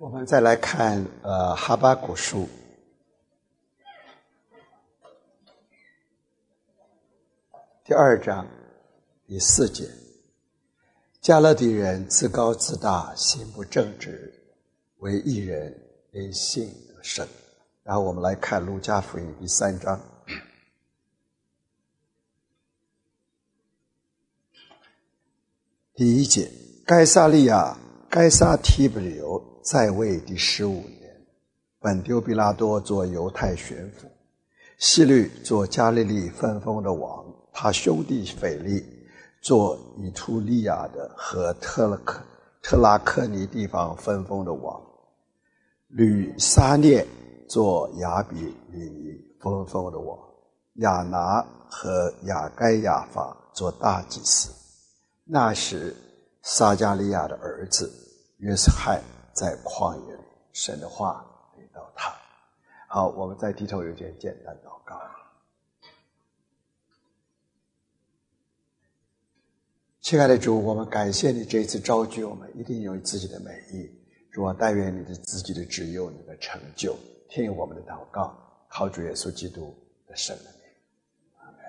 我们再来看哈巴谷书第2章第4节，迦勒底人自高自大，心不正直，为义人因信得生。然后我们来看路加福音第3章第1节，该撒利亚该撒提比留在位第15年，本丢比拉多做犹太巡抚，希律做加利利分封的王，他兄弟腓力做以图利亚的和特拉科尼地方分封的王，吕撒涅做亚比利尼分封的王，亚拿和亚该亚法做大祭司。那时撒迦利亚的儿子约瑟翰在旷野里，神的话临到他。好，我们再低头有件简单祷告。亲爱的主，我们感谢你这次召集我们，一定有自己的美意。主啊，但愿你的自己的旨意，你的成就，听我们的祷告，靠主耶稣基督的圣名。阿们。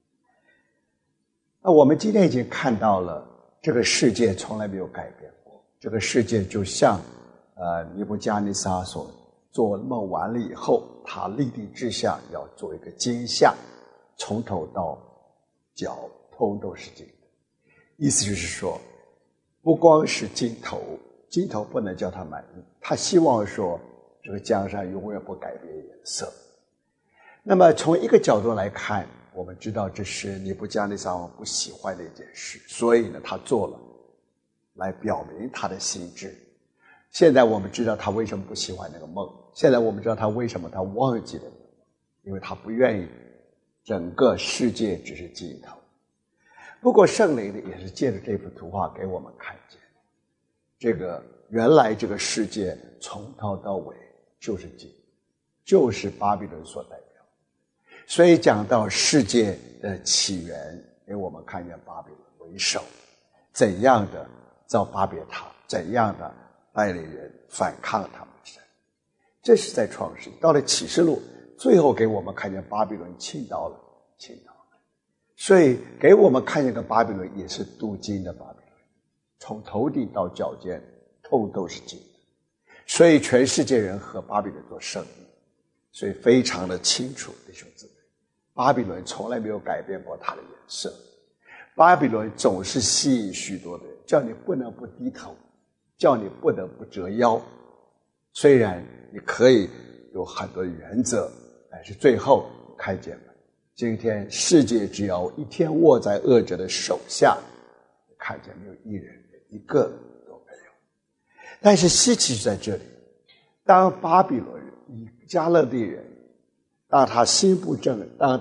那我们今天已经看到了，这个世界从来没有改变过。这个世界就像尼布加尼撒所做梦完了以后，他立定志向要做一个金像，从头到脚通都是金的。意思就是说，不光是金头不能叫他满意，他希望说这个江山永远不改变颜色。那么从一个角度来看，我们知道这是尼布加尼撒王不喜欢的一件事，所以呢他做了来表明他的心志。现在我们知道他为什么不喜欢那个梦，现在我们知道他为什么他忘记了那个梦，因为他不愿意整个世界只是金头。不过圣灵呢也是借着这幅图画给我们看见，这个原来这个世界从头到尾就是金，就是巴比伦所代表。所以讲到世界的起源，给我们看见巴比伦为首，怎样的造巴别塔，怎样的带领人反抗他们的神。这是在创世，到了启示录，最后给我们看见巴比伦倾倒了。所以给我们看见个巴比伦也是镀金的巴比伦，从头顶到脚尖通都是金的。所以全世界人和巴比伦做生意，所以非常的清楚，弟兄姊妹，巴比伦从来没有改变过它的颜色。巴比伦总是吸引许多的人，叫你不能不低头，叫你不能不折腰。虽然你可以有很多原则，但是最后看见了，今天世界只要一天握在恶者的手下，看见没有一人，一个都没有。但是稀奇在这里，当巴比伦人迦勒底人，当他心不正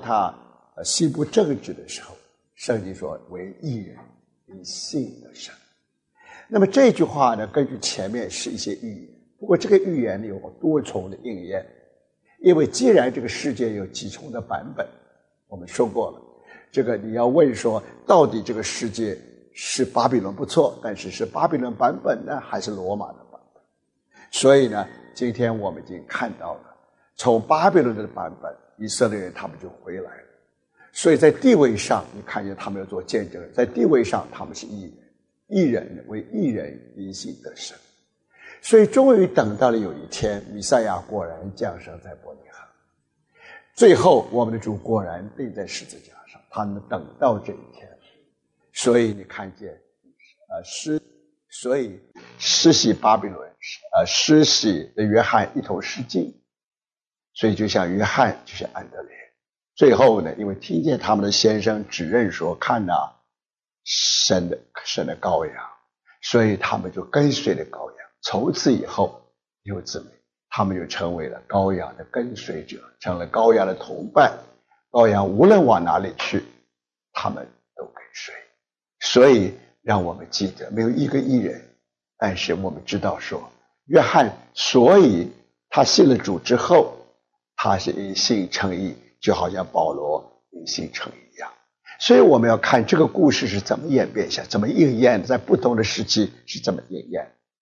直的时候，圣经说为义人因信得生。那么这句话呢，根据前面是一些预言，不过这个预言呢有多重的应验。因为既然这个世界有几重的版本，我们说过了，这个你要问说到底这个世界是巴比伦不错，但是是巴比伦版本呢还是罗马的版本？所以呢今天我们已经看到了，从巴比伦的版本，以色列人他们就回来了。所以在地位上你看见他们要做见证人，在地位上他们是义人，义人为义人因信得生。所以终于等到了有一天，弥赛亚果然降生在伯利恒，最后我们的主果然钉在十字架上，他们等到这一天。所以你看见所以施洗巴比伦施洗的约翰一头失禁，所以就像约翰就像安德烈，最后呢因为听见他们的先生指认说看哪神的羔羊，所以他们就跟随了羔羊。从此以后弟兄姊妹，他们就成为了羔羊的跟随者，成了羔羊的同伴。羔羊无论往哪里去，他们都跟随。所以让我们记得，没有一个义人，但是我们知道说约翰，所以他信了主之后，他是因信称义，就好像保罗因信称义一样。所以我们要看这个故事是怎么演变下，怎么应验的，在不同的时期是怎么应验。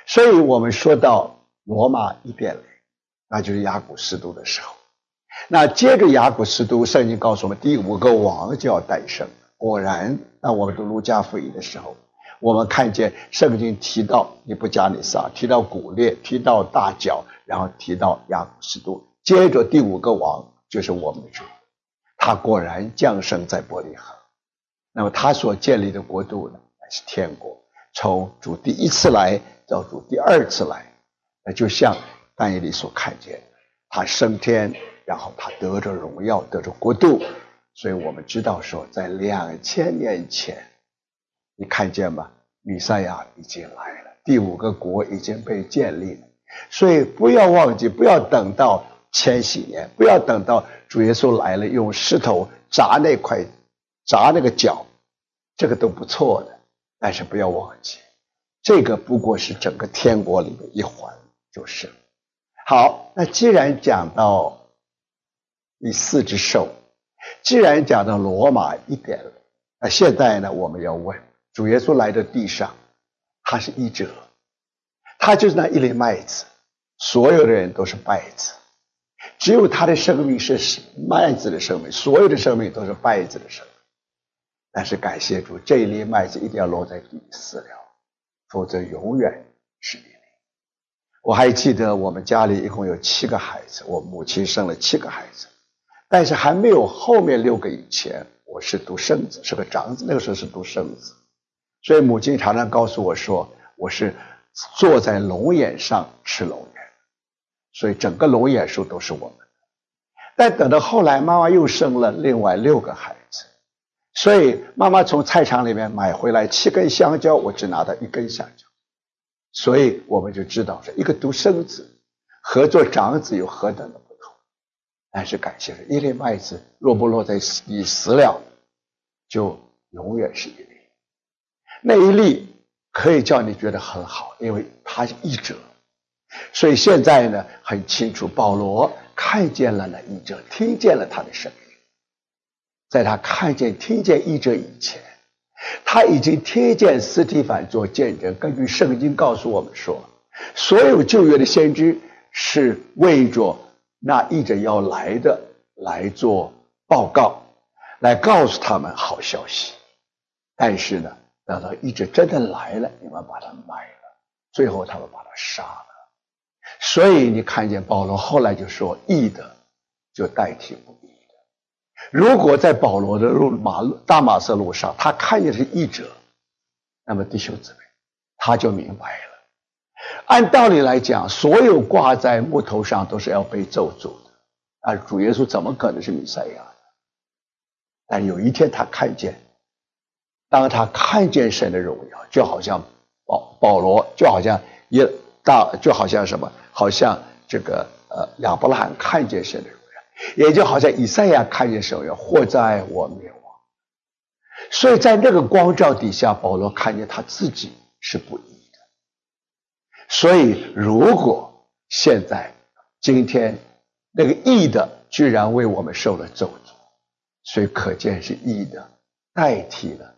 所以我们说到罗马 1.0， 那就是雅古斯都的时候。那接着雅古斯都，圣经告诉我们第5个王就要诞生。果然，当我们读路加福音的时候，我们看见圣经提到尼布甲尼撒，提到古列，提到大角，然后提到雅古斯都，接着第5个王就是我们的主，他果然降生在伯利恒。那么他所建立的国度呢，是天国，从主第1次来到主第2次来，那就像但以理所看见，他升天，然后他得着荣耀，得着国度。所以我们知道说，在2000年前，你看见吗？弥赛亚已经来了，第5个国已经被建立了。所以不要忘记，不要等到千禧年，不要等到主耶稣来了，用石头砸那个角，这个都不错的。但是不要忘记，这个不过是整个天国里的一环就是了。好，那既然讲到第4只兽，既然讲到罗马1.0，那现在呢，我们要问，主耶稣来到地上，他是义者，他就是那一粒麦子，所有的人都是稗子，只有他的生命是麦子的生命，所有的生命都是稗子的生命。但是感谢主，这一粒麦子一定要落在地里饲料，否则永远是一粒。我还记得我们家里一共有7个孩子，我母亲生了7个孩子，但是还没有后面6个以前，我是独生子，是个长子，那个时候是独生子。所以母亲常常告诉我说，我是坐在龙眼上吃龙眼，所以整个龙眼树都是我们的。但等到后来妈妈又生了另外6个孩子，所以妈妈从菜场里面买回来7根香蕉，我只拿到1根香蕉。所以我们就知道这一个独生子和做长子有何等的不同。但是感谢主，一粒麦子若不落在地死了，就永远是一粒。那一粒可以叫你觉得很好，因为他是义者。所以现在呢，很清楚，保罗看见了那义者，听见了他的声音。在他看见听见义者以前，他已经听见司提反做见证。根据圣经告诉我们说，所有旧约的先知是为着那义者要来的来做报告，来告诉他们好消息。但是呢，等到义者真的来了，你们把他卖了，最后他们把他杀了。所以你看见保罗后来就说，义的就代替不义的。如果在保罗的大马色路上，他看见是义者，那么弟兄姊妹，他就明白了。按道理来讲，所有挂在木头上都是要被咒诅的，而主耶稣怎么可能是弥赛亚呢？但有一天他看见，当他看见神的荣耀，就好像保罗，就好像什么？好像这个亚伯拉罕看见神的荣耀，也就好像以赛亚看见神的荣耀，或在我灭亡。所以在那个光照底下，保罗看见他自己是不义的。所以如果现在今天那个义的居然为我们受了咒诅，所以可见是义的代替了。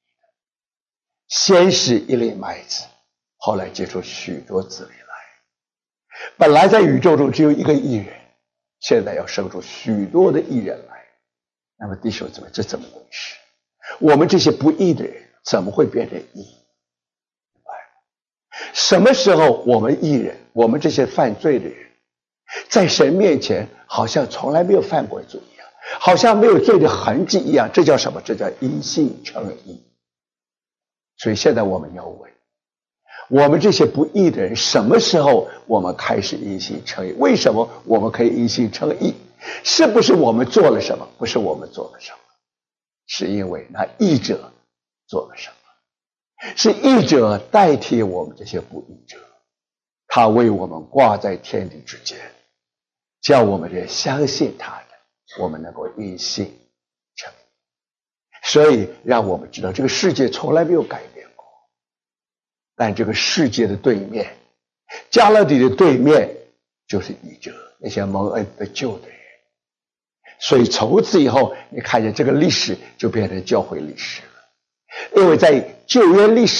先是一粒麦子，后来结出许多子民来。本来在宇宙中只有一个义人，现在要生出许多的义人来。那么弟兄姊妹，这怎么回事？我们这些不义的人怎么会变成义？什么时候我们义人，我们这些犯罪的人，在神面前好像从来没有犯过罪一样，好像没有罪的痕迹一样，这叫什么？这叫因信称义。所以现在我们要问，我们这些不义的人，什么时候我们开始因信称义？为什么我们可以因信称义？是不是我们做了什么？不是我们做了什么，是因为那义者做了什么？是义者代替我们这些不义者，他为我们挂在天地之间，叫我们这相信他的，我们能够因信称义。所以让我们知道，这个世界从来没有改变过，但这个世界的对面，加勒底的对面就是义者，那些蒙恩得救的人。所以从此以后，你看见这个历史就变成教会历史了。因为在旧约历史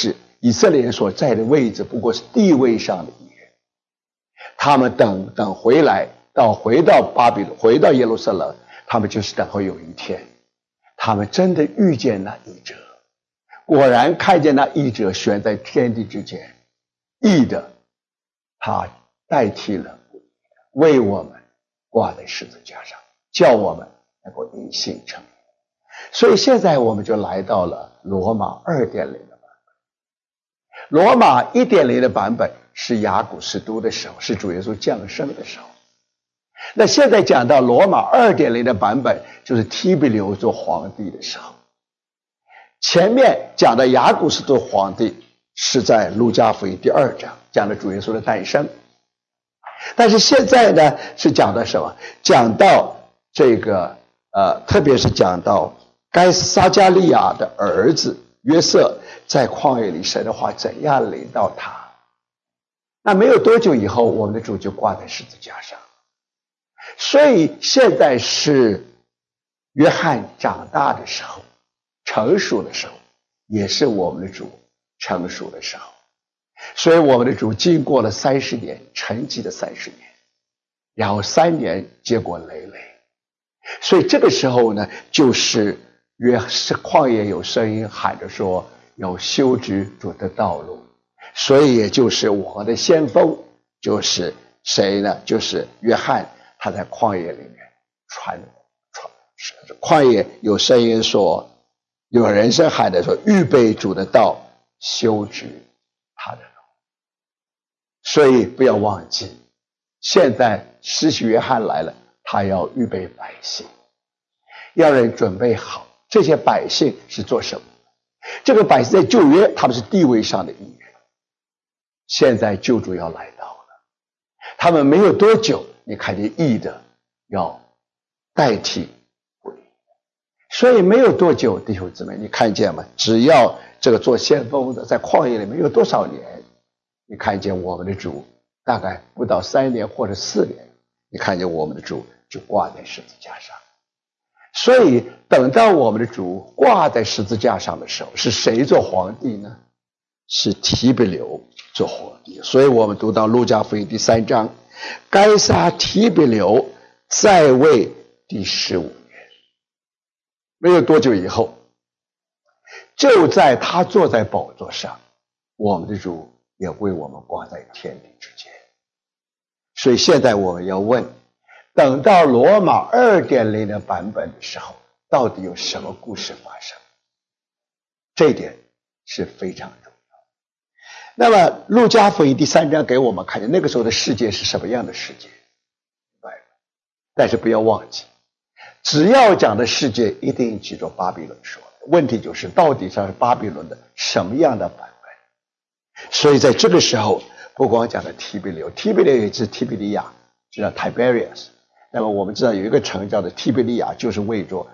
以色列人所在的位置不过是地位上的一员。他们等回来，回到巴比伦，回到耶路撒冷，他们就是等候有一天，他们真的遇见那义者，果然看见那义者悬在天地之间，义的他代替了为我们挂在十字架上，叫我们能够因信称义。所以现在我们就来到了罗马 2.0 的版本。罗马 1.0 的版本是雅古斯都的时候，是主耶稣降生的时候。那现在讲到罗马 2.0 的版本，就是提比留做皇帝的时候。前面讲的雅古斯都皇帝是在路加福音第2章讲的主耶稣的诞生。但是现在呢，是讲到什么？讲到这个特别是讲到该撒加利亚的儿子约瑟在旷野里神的话怎样领到他。那没有多久以后，我们的主就挂在十字架上。所以现在是约翰长大的时候，成熟的时候，也是我们的主成熟的时候。所以我们的主经过了30年，沉寂的30年，然后3年结果累累。所以这个时候呢，就是旷野有声音喊着说，要修直主的道路。所以也就是我们的先锋就是谁呢？就是约翰，他在旷野里面传旷野有声音说，有人声喊着说，预备主的道，修直他的路。所以不要忘记，现在施洗约翰来了，他要预备百姓，要人准备好。这些百姓是做什么？这个百姓在旧约他们是地位上的一员，现在救主要来到了，他们没有多久，你看见义的要代替不义。所以没有多久，弟兄姊妹，你看见吗？只要这个做先锋的在旷野里面有多少年，你看见我们的主大概不到3年或者4年，你看见我们的主就挂在十字架上。所以等到我们的主挂在十字架上的时候，是谁做皇帝呢？是提比留做皇帝。所以我们读到路加福音第3章，该撒提比留在位第15年，没有多久以后，就在他坐在宝座上，我们的主也为我们挂在天地之间。所以现在我们要问，等到罗马 2.0 的版本的时候，到底有什么故事发生？这一点是非常重要。那么路加福音第3章给我们看见那个时候的世界是什么样的世界，但是不要忘记，只要讲的世界一定记住巴比伦说的。问题就是到底是巴比伦的什么样的版本？所以在这个时候，不光讲的提比留也是提比利亚，就叫 Tiberius。那么我们知道有一个城叫做提比利亚，就是为着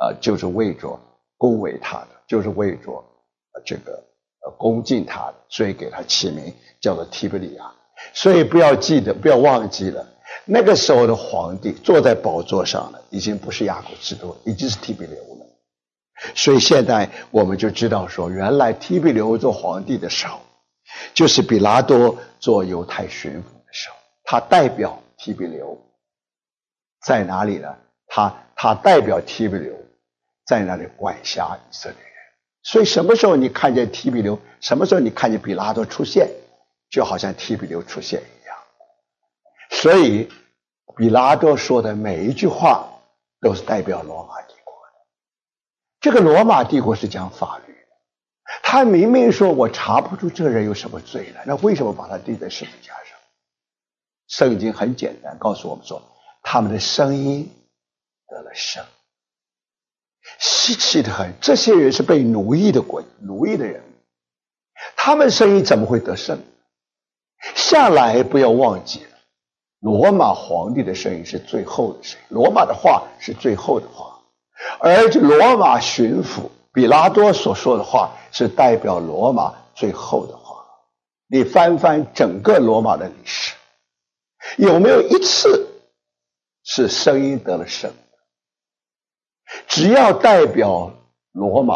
恭维他的，就是为着恭敬他的，所以给他起名叫做提比利亚。所以不要忘记了，那个时候的皇帝坐在宝座上了，已经不是雅古斯都，已经是提比留了。所以现在我们就知道说，原来提比留做皇帝的时候，就是比拉多做犹太巡抚的时候，他代表提比留在哪里呢？他代表提比留在那里管辖以色列人。所以什么时候你看见提比留，什么时候你看见比拉多出现，就好像提比留出现一样。所以比拉多说的每一句话都是代表罗马帝国的。这个罗马帝国是讲法律的，他明明说我查不出这个人有什么罪来，那为什么把他钉在十字架上？圣经很简单告诉我们说，他们的声音得了生。稀奇的很，这些人是被奴役的人，他们声音怎么会得胜？向来不要忘记了，罗马皇帝的声音是最后的声音，罗马的话是最后的话，而罗马巡抚比拉多所说的话是代表罗马最后的话。你翻整个罗马的历史，有没有一次是声音得了胜？只要代表罗马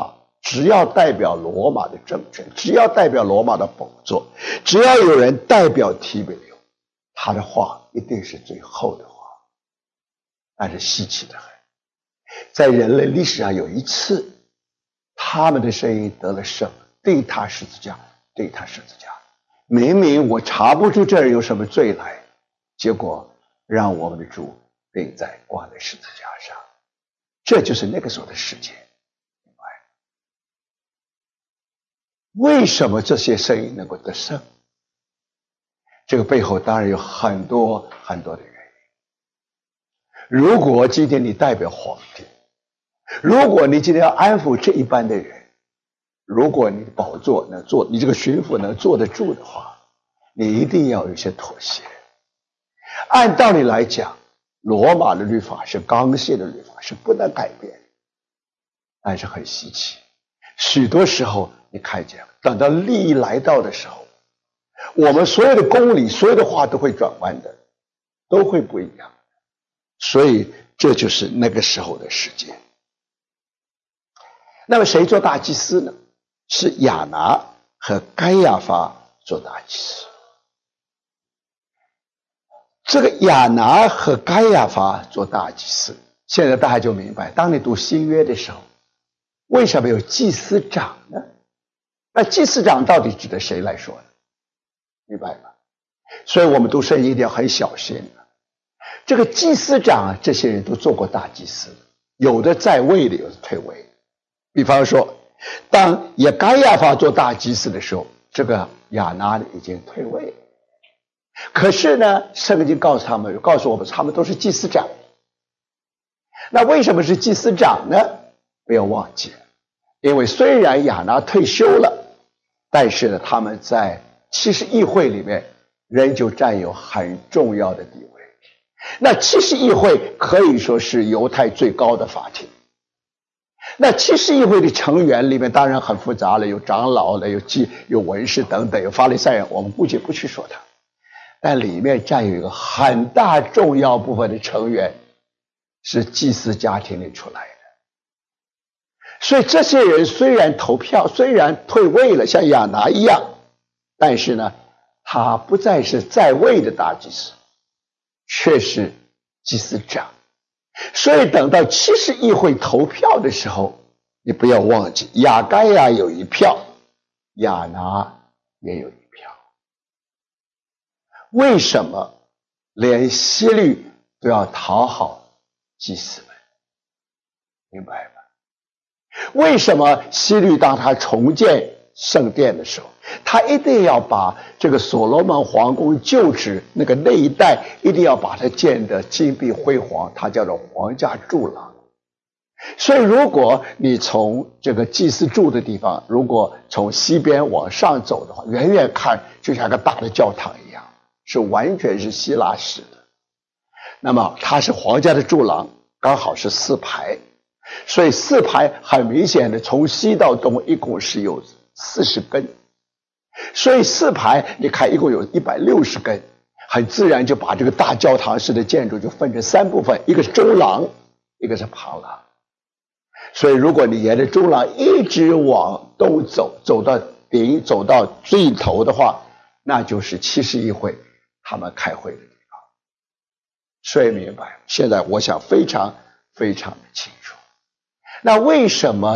只要代表罗马的政权，只要代表罗马的宝座，只要有人代表提比留，他的话一定是最后的话。但是稀奇的很，在人类历史上有一次，他们的声音得了胜，对他十字架，对他十字架。明明我查不出这人有什么罪来，结果让我们的主钉在挂在十字架上。这就是那个时候的世界。明白？为什么这些声音能够得胜？这个背后当然有很多很多的原因。如果今天你代表皇帝，如果你今天要安抚这一般的人，如果你的宝座能坐，你这个巡抚能坐得住的话，你一定要有一些妥协。按道理来讲，罗马的律法是刚性的律法，是不能改变。但是很稀奇，许多时候你看见，等到利益来到的时候，我们所有的公理，所有的话都会转弯的，都会不一样。所以这就是那个时候的世界。那么谁做大祭司呢？是亚拿和该亚法做大祭司。这个亚拿和该亚法做大祭司，现在大家就明白，当你读新约的时候，为什么有祭司长呢？那祭司长到底指的谁来说呢？明白吗？所以我们读圣经一定要很小心。这个祭司长这些人都做过大祭司，有的在位的，有的退位。比方说，当也该亚法做大祭司的时候，这个亚拿已经退位了。可是呢，圣经告诉我们，他们都是祭司长。那为什么是祭司长呢？不要忘记，因为虽然亚拿退休了，但是呢，他们在七十议会里面仍旧占有很重要的地位。那七十议会可以说是犹太最高的法庭。那七十议会的成员里面当然很复杂了，有长老了，有文士等等，有法利赛人，我们姑且不去说它。但里面占有一个很大重要部分的成员是祭司家庭里出来的。所以这些人虽然投票，虽然退位了，像亚拿一样，但是呢，他不再是在位的大祭司，却是祭司长。所以等到七十议会投票的时候，你不要忘记，亚该亚有一票，亚拿也有一票。为什么连希律都要讨好祭司们？明白吗？为什么希律当他重建圣殿的时候，他一定要把这个所罗门皇宫旧址那一带一定要把它建得金碧辉煌，它叫做皇家柱廊。所以如果你从这个祭司住的地方，如果从西边往上走的话，远远看就像个大的教堂一样，是完全是希腊式的。那么它是皇家的柱廊，刚好是4排，所以4排很明显的从西到东一共是有40根，所以4排你看一共有160根，很自然就把这个大教堂式的建筑就分成3部分，一个是中廊，一个是旁廊。所以如果你沿着中廊一直往东走，走到顶，走到尽头的话，那就是七十议会他们开会的地方。所以明白，现在我想非常非常的清楚。那为什么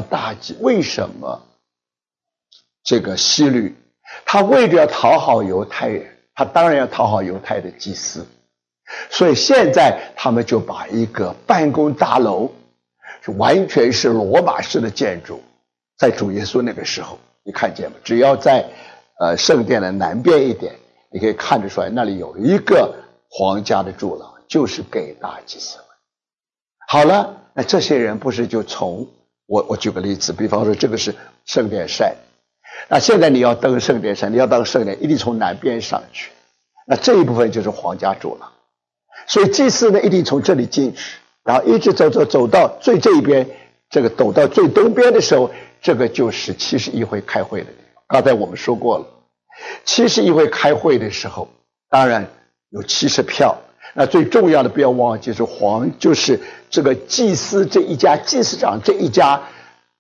这个希律他为着要讨好犹太人，他当然要讨好犹太的祭司，所以现在他们就把一个办公大楼，完全是罗马式的建筑，在主耶稣那个时候，你看见吗？只要在圣殿的南边一点，你可以看得出来，那里有一个皇家的柱廊，就是给大祭司们。好了，那这些人不是就从我举个例子，比方说这个是圣殿山，那现在你要登圣殿山，你要登圣殿，一定从南边上去，那这一部分就是皇家柱廊，所以祭司呢一定从这里进去，然后一直走到最这一边，这个走到最东边的时候，这个就是七十议会开会的地方。刚才我们说过了，七十议会开会的时候，当然有70票。那最重要的不要忘记是就是这个祭司这一家，祭司长这一家，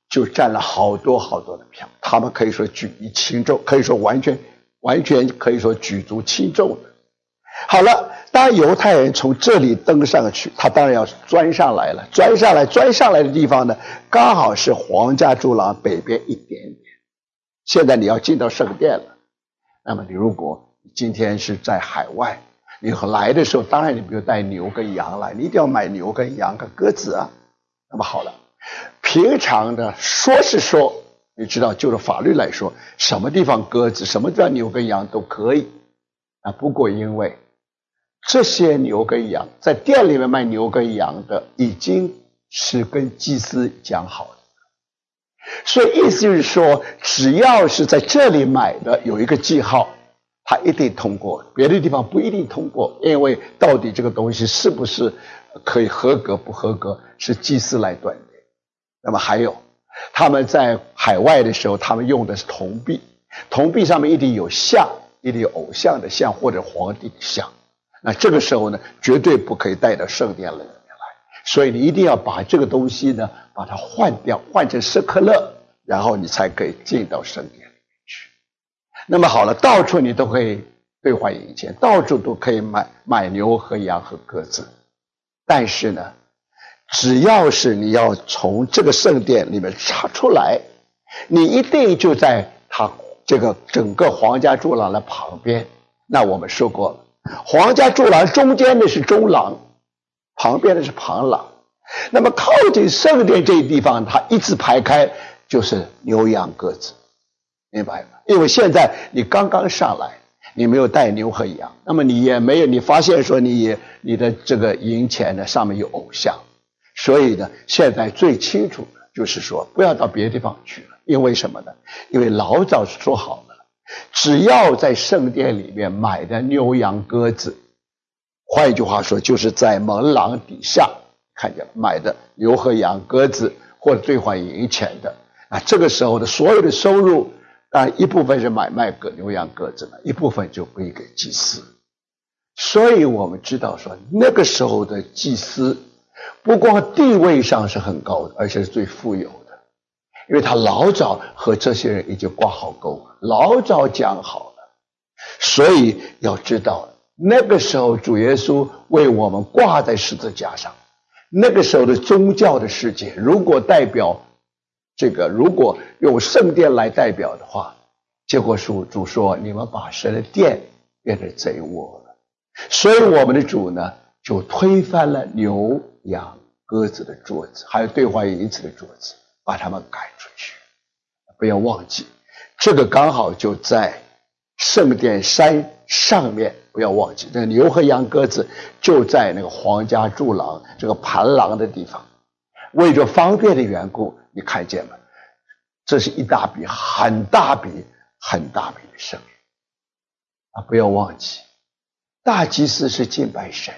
就占了好多好多的票，他们可以说举一轻重，可以说完全可以说举足轻重的。好了，当犹太人从这里登上去，他当然要钻上来了。钻上来的地方呢，刚好是皇家柱廊北边一点点。现在你要进到圣殿了，那么你如果今天是在海外，你来的时候，当然你不用带牛跟羊来，你一定要买牛跟羊跟鸽子啊。那么好了，平常的说是说，你知道，就是法律来说，什么地方鸽子，什么地方牛跟羊都可以啊。不过因为这些牛跟羊在店里面卖牛跟羊的，已经是跟祭司讲好的，所以意思就是说，只要是在这里买的有一个记号，它一定通过，别的地方不一定通过，因为到底这个东西是不是可以合格不合格，是祭司来断定。那么还有，他们在海外的时候，他们用的是铜币，铜币上面一定有像，一定有偶像的像或者皇帝的像。那这个时候呢，绝对不可以带到圣殿里面来，所以你一定要把这个东西呢，把它换掉，换成舍客勒，然后你才可以进到圣殿里面去。那么好了，到处你都可以兑换银钱，到处都可以买牛和羊和鸽子。但是呢，只要是你要从这个圣殿里面插出来，你一定就在它这个整个皇家柱廊的旁边。那我们说过了，皇家柱廊中间的是中廊，旁边的是旁廊。那么靠近圣殿这一地方，它一字排开就是牛羊鸽子，明白吗？因为现在你刚刚上来，你没有带牛和羊，那么你也没有，你发现说你的这个银钱呢上面有偶像，所以呢，现在最清楚的就是说，不要到别的地方去了。因为什么呢？因为老早说好了，只要在圣殿里面买的牛羊鸽子，换一句话说，就是在门廊底下看见买的牛和羊鸽子或者兑换银钱的，那这个时候的所有的收入，当然一部分是买卖牛羊鸽子的，一部分就归给祭司。所以我们知道说，那个时候的祭司不光地位上是很高的，而且是最富有的，因为他老早和这些人已经挂好钩了，老早讲好了。所以要知道，那个时候主耶稣为我们挂在十字架上，那个时候的宗教的世界，如果代表这个，如果用圣殿来代表的话，结果主说，你们把神的殿变成贼窝了。所以我们的主呢，就推翻了牛羊鸽子的桌子，还有兑换银子的桌子，把他们赶出去。不要忘记，这个刚好就在圣殿山上面，不要忘记，那个牛和羊鸽子就在那个皇家柱廊这个盘廊的地方。为着方便的缘故，你看见吗？这是一大笔很大笔的生意啊！不要忘记，大祭司是敬拜神，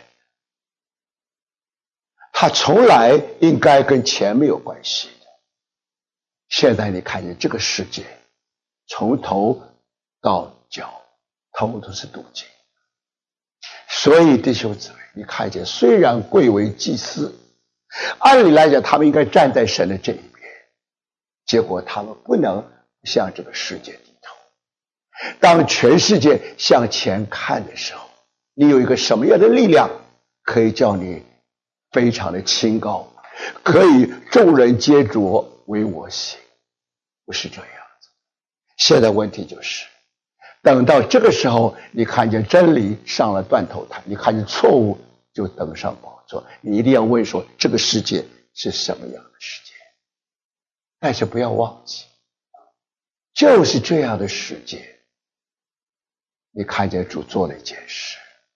他从来应该跟钱没有关系的。现在你看见这个世界，从头到脚，头都是镀金。所以弟兄姊妹，你看见，虽然贵为祭司，按理来讲，他们应该站在神的这一边，结果他们不能向这个世界低头。当全世界向前看的时候，你有一个什么样的力量可以叫你非常的清高，可以众人皆浊唯我喜？不是这样子。现在问题就是，等到这个时候，你看见真理上了断头台，你看见错误就登上宝座，你一定要问说，这个世界是什么样的世界？但是不要忘记，就是这样的世界，你看见主做了一件事。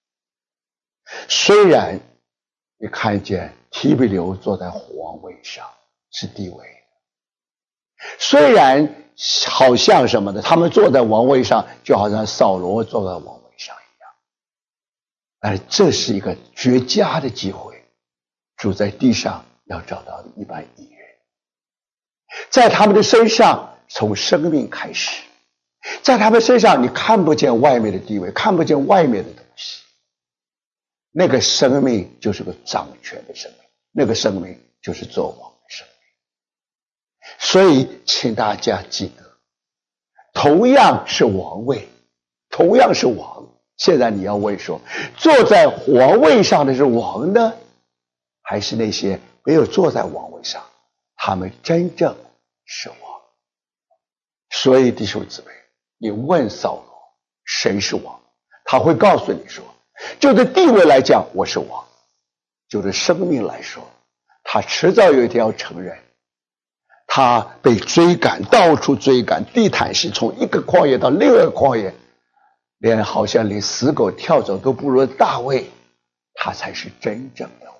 虽然你看见提比留坐在皇位上是地位，虽然好像什么的，他们坐在王位上就好像扫罗坐在王位上一样，但是这是一个绝佳的机会，主在地上要找到一般艺人，在他们的身上从生命开始，在他们身上你看不见外面的地位，看不见外面的东西，那个生命就是个掌权的生命，那个生命就是做王的生命。 所以请大家记得，同样是王位，同样是王，现在你要问说，坐在王位上的是王呢，还是那些没有坐在王位上，他们真正是王？所以弟兄姊妹，你问扫罗谁是王，他会告诉你说，就对地位来讲我是王，就对生命来说，他迟早有一天要承认，他被追赶，到处追赶，地毯式从一个旷野到另一个旷野，好像连死狗跳走都不如大卫，他才是真正的王。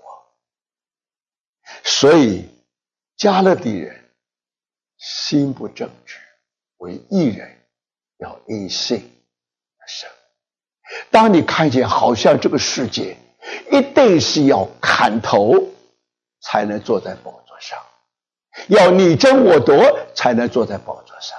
所以迦勒底人心不正直，为义人要因信而生。当你看见好像这个世界一定是要砍头才能坐在宝座上，要你争我夺才能坐在宝座上，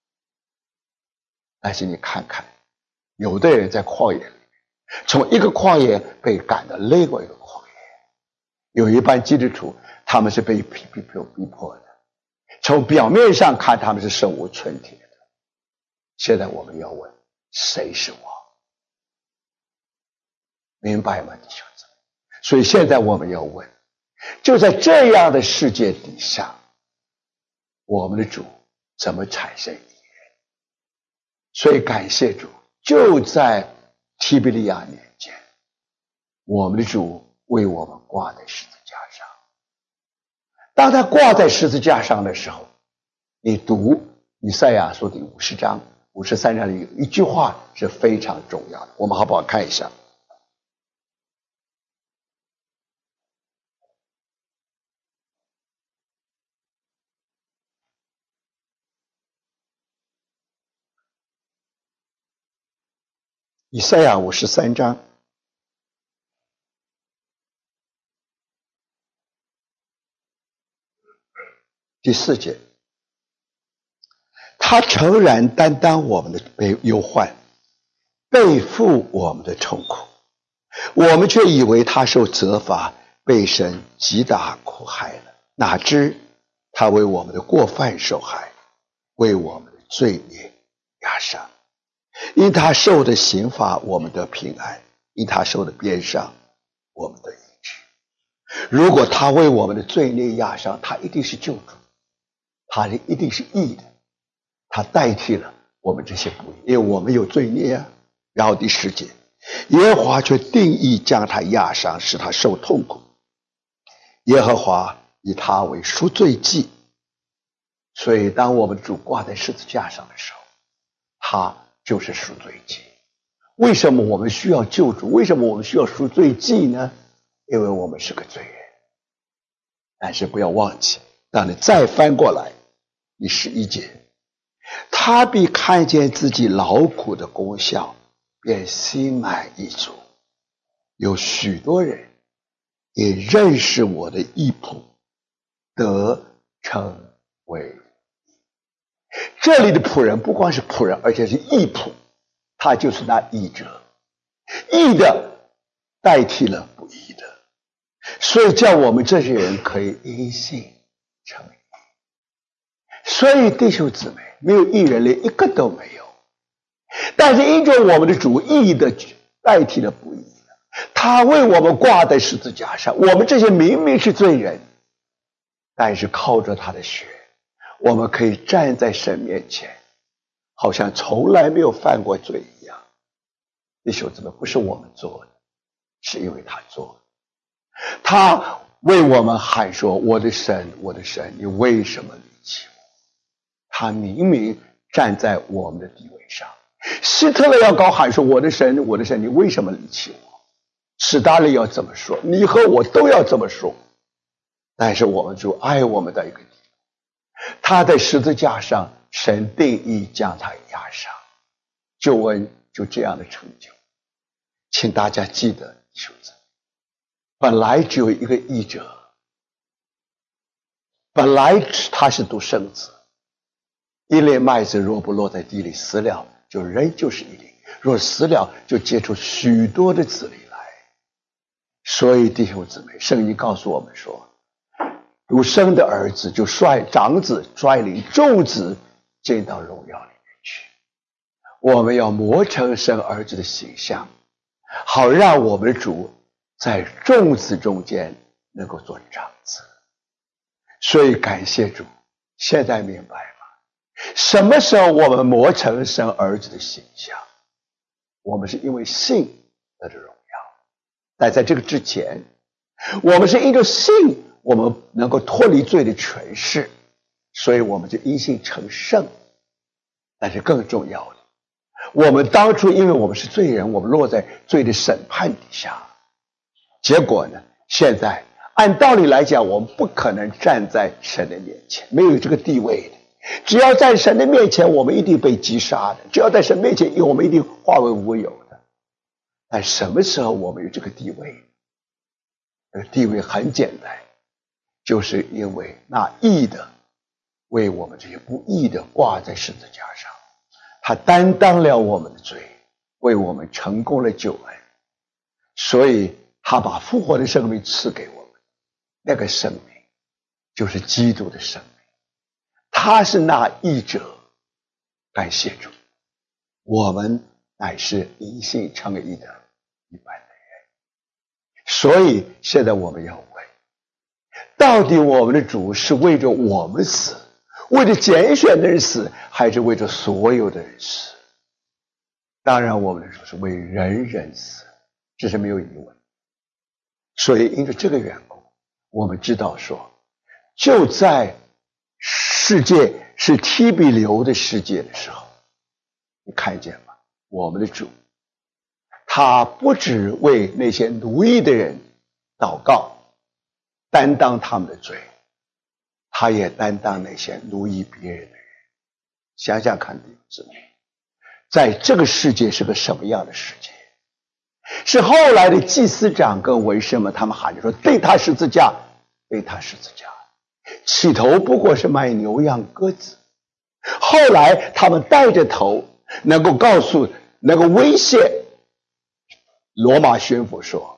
但是你看看，有的人在旷野里，从一个旷野被赶到另外一个旷野，有一班基督徒他们是被逼迫的，从表面上看他们是手无寸铁的。现在我们要问，谁是王？明白吗，弟兄姊妹？所以现在我们要问，就在这样的世界底下，我们的主怎么产生义人？所以感谢主，就在提比利亚年间，我们的主为我们挂在十字架上。当他挂在十字架上的时候，你读以赛亚书第53章里有一句话是非常重要的，我们好不好看一下？以赛亚53章第4节，他诚然担当我们的忧患，背负我们的痛苦，我们却以为他受责罚，被神击打苦害了。哪知他为我们的过犯受害，为我们的罪孽压伤。因他受的刑罚，我们得平安；因他受的鞭伤，我们得医治。如果他为我们的罪孽压伤，他一定是救主，他一定是义的，他代替了我们这些不义，因为我们有罪孽啊。然后第10节，耶和华却定义将他压伤，使他受痛苦。耶和华以他为赎罪祭。所以当我们主挂在十字架上的时候，他就是赎罪祭。为什么我们需要救主？为什么我们需要赎罪祭呢？因为我们是个罪人。但是不要忘记，当你再翻过来第11节，他必看见自己劳苦的功效，便心满意足。有许多人也认识我的义仆，得称为义。这里的仆人不光是仆人，而且是义仆，他就是那义者，义的代替了不义的，所以叫我们这些人可以因信称义。所以弟兄姊妹，没有义人，连一个都没有。但是因着我们的主义的代替了不义的，他为我们挂在十字架上，我们这些明明是罪人，但是靠着他的血，我们可以站在神面前，好像从来没有犯过罪一样。弟兄姊妹，不是我们做的，是因为他做的。他为我们喊说，我的神，我的神，你为什么离弃我？他明明站在我们的地位上。希特勒要高喊说，我的神，我的神，你为什么离弃我？史达林要这么说，你和我都要这么说。但是我们就爱我们的一个地步，他在十字架上，神定义将他压伤，救恩就这样的成就。请大家记得，兄弟，本来只有一个义者，本来他是独生子，一粒麦子若不落在地里死了，就仍旧是一粒；若死了，就结出许多的子粒来。所以弟兄姊妹，圣经告诉我们说， 独生的儿子就长子率领众子进到荣耀里面去。我们要磨成神儿子的形象，好让我们的主在众子中间能够做长子。所以感谢主，现在明白吗？什么时候我们磨成神儿子的形象？我们是因为信得的荣耀。但在这个之前，我们是因着信，我们能够脱离罪的权势，所以我们就因信成圣。但是更重要的，我们当初因为我们是罪人，我们落在罪的审判底下，结果呢，现在按道理来讲，我们不可能站在神的面前，没有这个地位的。只要在神的面前，我们一定被击杀的；只要在神面前，我们一定化为无有的。但什么时候我们有这个地位？这个地位很简单，就是因为那义的为我们这些不义的挂在十字架上，他担当了我们的罪，为我们成功了救恩，所以他把复活的生命赐给我们。那个生命就是基督的生命，他是那义者。感谢主，我们乃是因信称义的一般的人。所以现在我们要问，到底我们的主是为着我们死，为着拣选的人死，还是为着所有的人死？当然我们的主是为人人死，这是没有疑问。所以因着这个缘故，我们知道说，就在世界是提比留的世界的时候，你看见吗？我们的主他不只为那些奴役的人祷告，担当他们的罪，他也担当那些奴役别人的人。想想看弟兄姊妹，在这个世界是个什么样的世界？是后来的祭司长跟文士们他们喊着说，对他十字架，对他十字架。起头不过是卖牛羊鸽子，后来他们带着头能够告诉，能够威胁罗马巡抚说，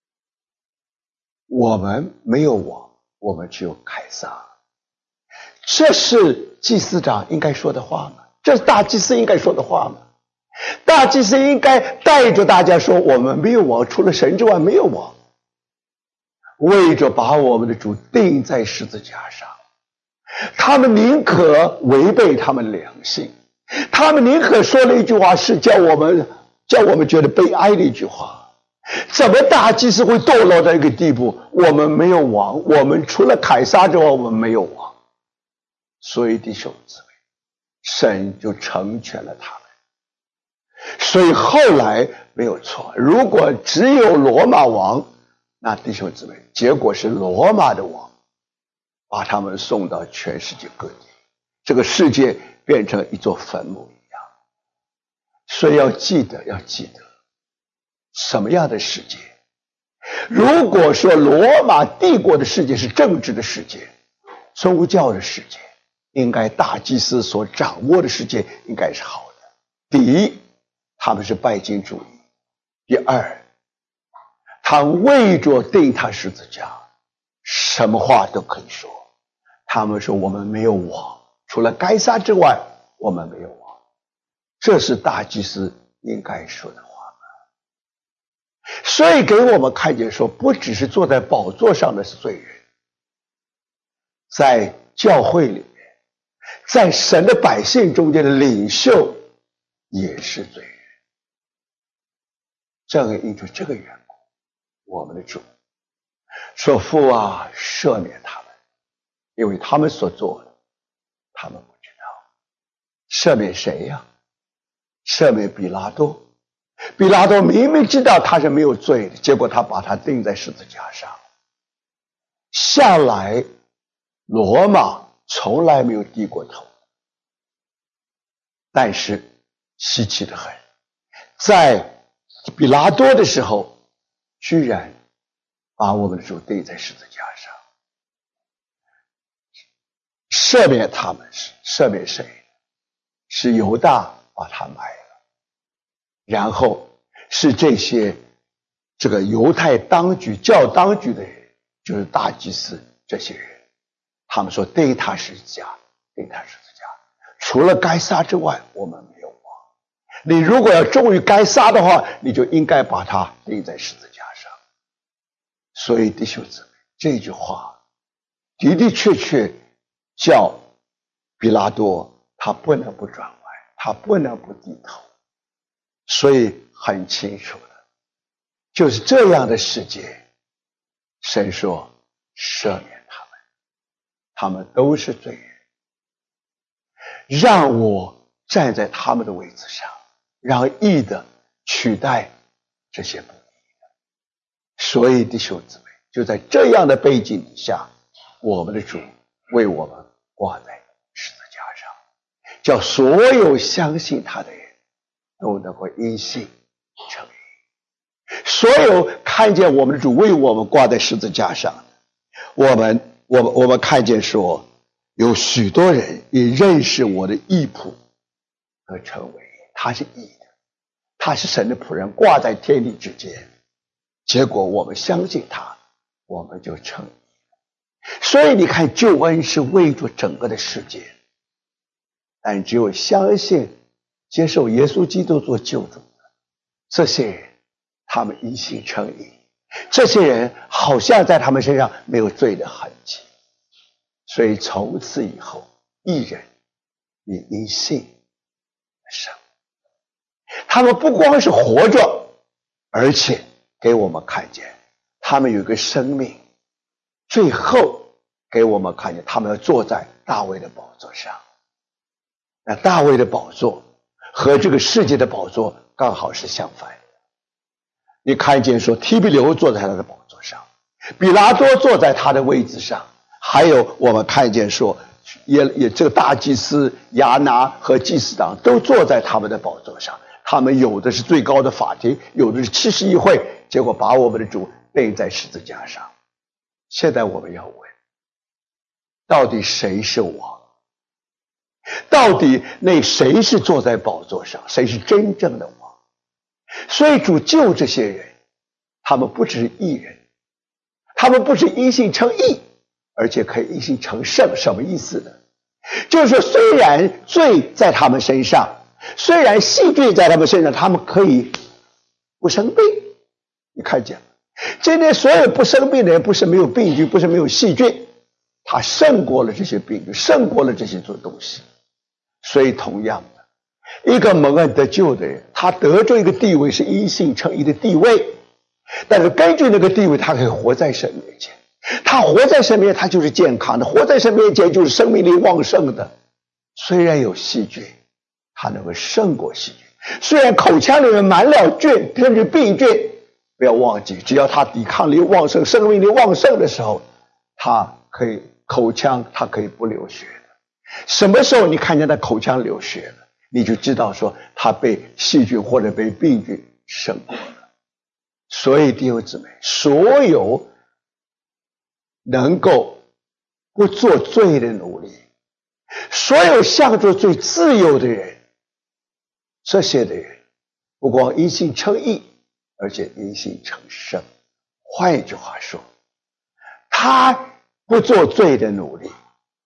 我们没有王，我们只有凯撒。这是祭司长应该说的话吗？这是大祭司应该说的话吗？大祭司应该带着大家说，我们没有王，除了神之外没有王。为着把我们的主钉在十字架上，他们宁可违背他们良心，他们宁可说了一句话是叫我们觉得悲哀的一句话。怎么大祭司会堕落到一个地步？我们没有王，我们除了凯撒之外我们没有王。所以弟兄姊妹，神就成全了他们。所以后来没有错，如果只有罗马王，那弟兄姊妹，结果是罗马的王把他们送到全世界各地，这个世界变成一座坟墓一样。所以要记得什么样的世界？如果说罗马帝国的世界是政治的世界，宗教的世界，应该大祭司所掌握的世界应该是好的。第一，他们是拜金主义；第二，他为着钉他十字架，什么话都可以说。他们说我们没有王，除了该撒之外我们没有王。这是大祭司应该说的话吗？所以给我们看见说，不只是坐在宝座上的是罪人，在教会里面，在神的百姓中间的领袖也是罪人。正因着这个缘故，我们的主说，父啊，赦免他们，因为他们所做的他们不知道。赦免谁呀？赦免比拉多。比拉多明明知道他是没有罪的，结果他把他钉在十字架上。向来罗马从来没有低过头，但是稀奇得很，在比拉多的时候居然把我们的主钉在十字架上。赦免他们，赦免谁？是犹大把他卖了，然后是这个犹太当局教当局的人，就是大祭司这些人他们说钉他十字架，钉他十字架，除了该杀之外，我们没有王。你如果要忠于该杀的话，你就应该把他钉在十字架上。所以弟兄姊妹，这句话的的确确叫比拉多他不能不转弯，他不能不低头。所以很清楚的，就是这样的世界，神说赦免他们，他们都是罪人，让我站在他们的位置上，让义的取代这些不义的。所以弟兄姊妹，就在这样的背景底下，我们的主为我们挂在十字架上，叫所有相信他的人都能够因信称义。所有看见我们的主为我们挂在十字架上，我们看见说，有许多人也认识我的义仆而成为他是义的，他是神的仆人，挂在天地之间。结果我们相信他，我们就称义了。所以你看，救恩是为着整个的世界，但只有相信接受耶稣基督做救主的这些人，他们因信称义，这些人好像在他们身上没有罪的痕迹。所以从此以后，义人也因信生。他们不光是活着，而且给我们看见他们有一个生命，最后给我们看见他们要坐在大卫的宝座上。那大卫的宝座和这个世界的宝座刚好是相反的。你看见说提比留坐在他的宝座上，比拉多坐在他的位置上，还有我们看见说也这个大祭司亚拿和祭司长都坐在他们的宝座上。他们有的是最高的法庭，有的是70议会，结果把我们的主钉在十字架上。现在我们要问，到底谁是王？到底那谁是坐在宝座上？谁是真正的王？所以主救这些人，他们不只是义人，他们不是因信称义，而且可以因信成圣。什么意思呢？就是说，虽然罪在他们身上，虽然细菌在他们身上，他们可以不生病。你看见了，今天所有不生病的人，不是没有病菌，不是没有细菌，他胜过了这些病菌，胜过了这些东西。所以同样的，一个蒙恩得救的人，他得着一个地位，是因信称义的地位，但是根据那个地位，他可以活在神面前。他活在神面前，他就是健康的，活在神面前就是生命力旺盛的。虽然有细菌，他能够胜过细菌。虽然口腔里面满了菌，甚至病菌，不要忘记，只要他抵抗力旺盛，生命力旺盛的时候，他可以口腔他可以不流血的。什么时候你看见他口腔流血了，你就知道说他被细菌或者被病菌胜过了。所以弟兄姊妹，所有能够不做罪的努力，所有向着罪自由的人，这些的人不光因信称义，而且因信成圣。换一句话说，他不做罪的努力，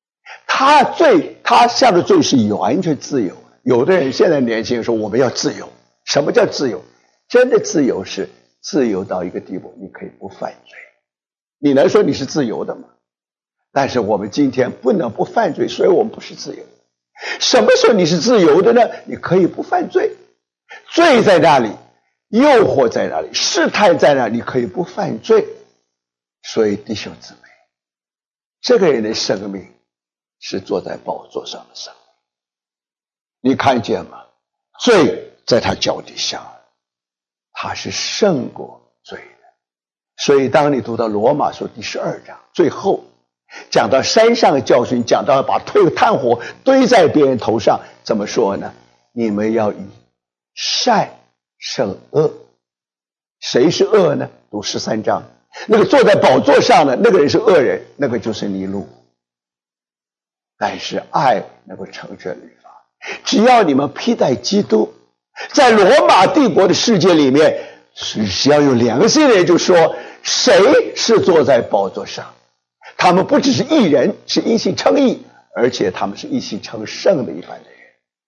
他向着罪是完全自由的。有的人现在年轻人说我们要自由，什么叫自由？真的自由是自由到一个地步，你可以不犯罪。你能说你是自由的吗？但是我们今天不能不犯罪，所以我们不是自由的。什么时候你是自由的呢？你可以不犯罪，罪在那里，诱惑在那里，试探在那里，你可以不犯罪。所以弟兄姊妹，这个人的生命是坐在宝座上的生命，你看见吗？罪在他脚底下，他是胜过罪的。所以当你读到罗马书第12章最后讲到山上的教训，讲到把炭火堆在别人头上，怎么说呢？你们要以善胜恶。谁是恶呢？读13章，那个坐在宝座上的那个人是恶人，那个就是尼禄。但是爱能够成全律法，只要你们披戴基督，在罗马帝国的世界里面，只要有良心的人就说，谁是坐在宝座上？ 他们不只是义人，是因信称义，而且他们是因信称圣的一般的人。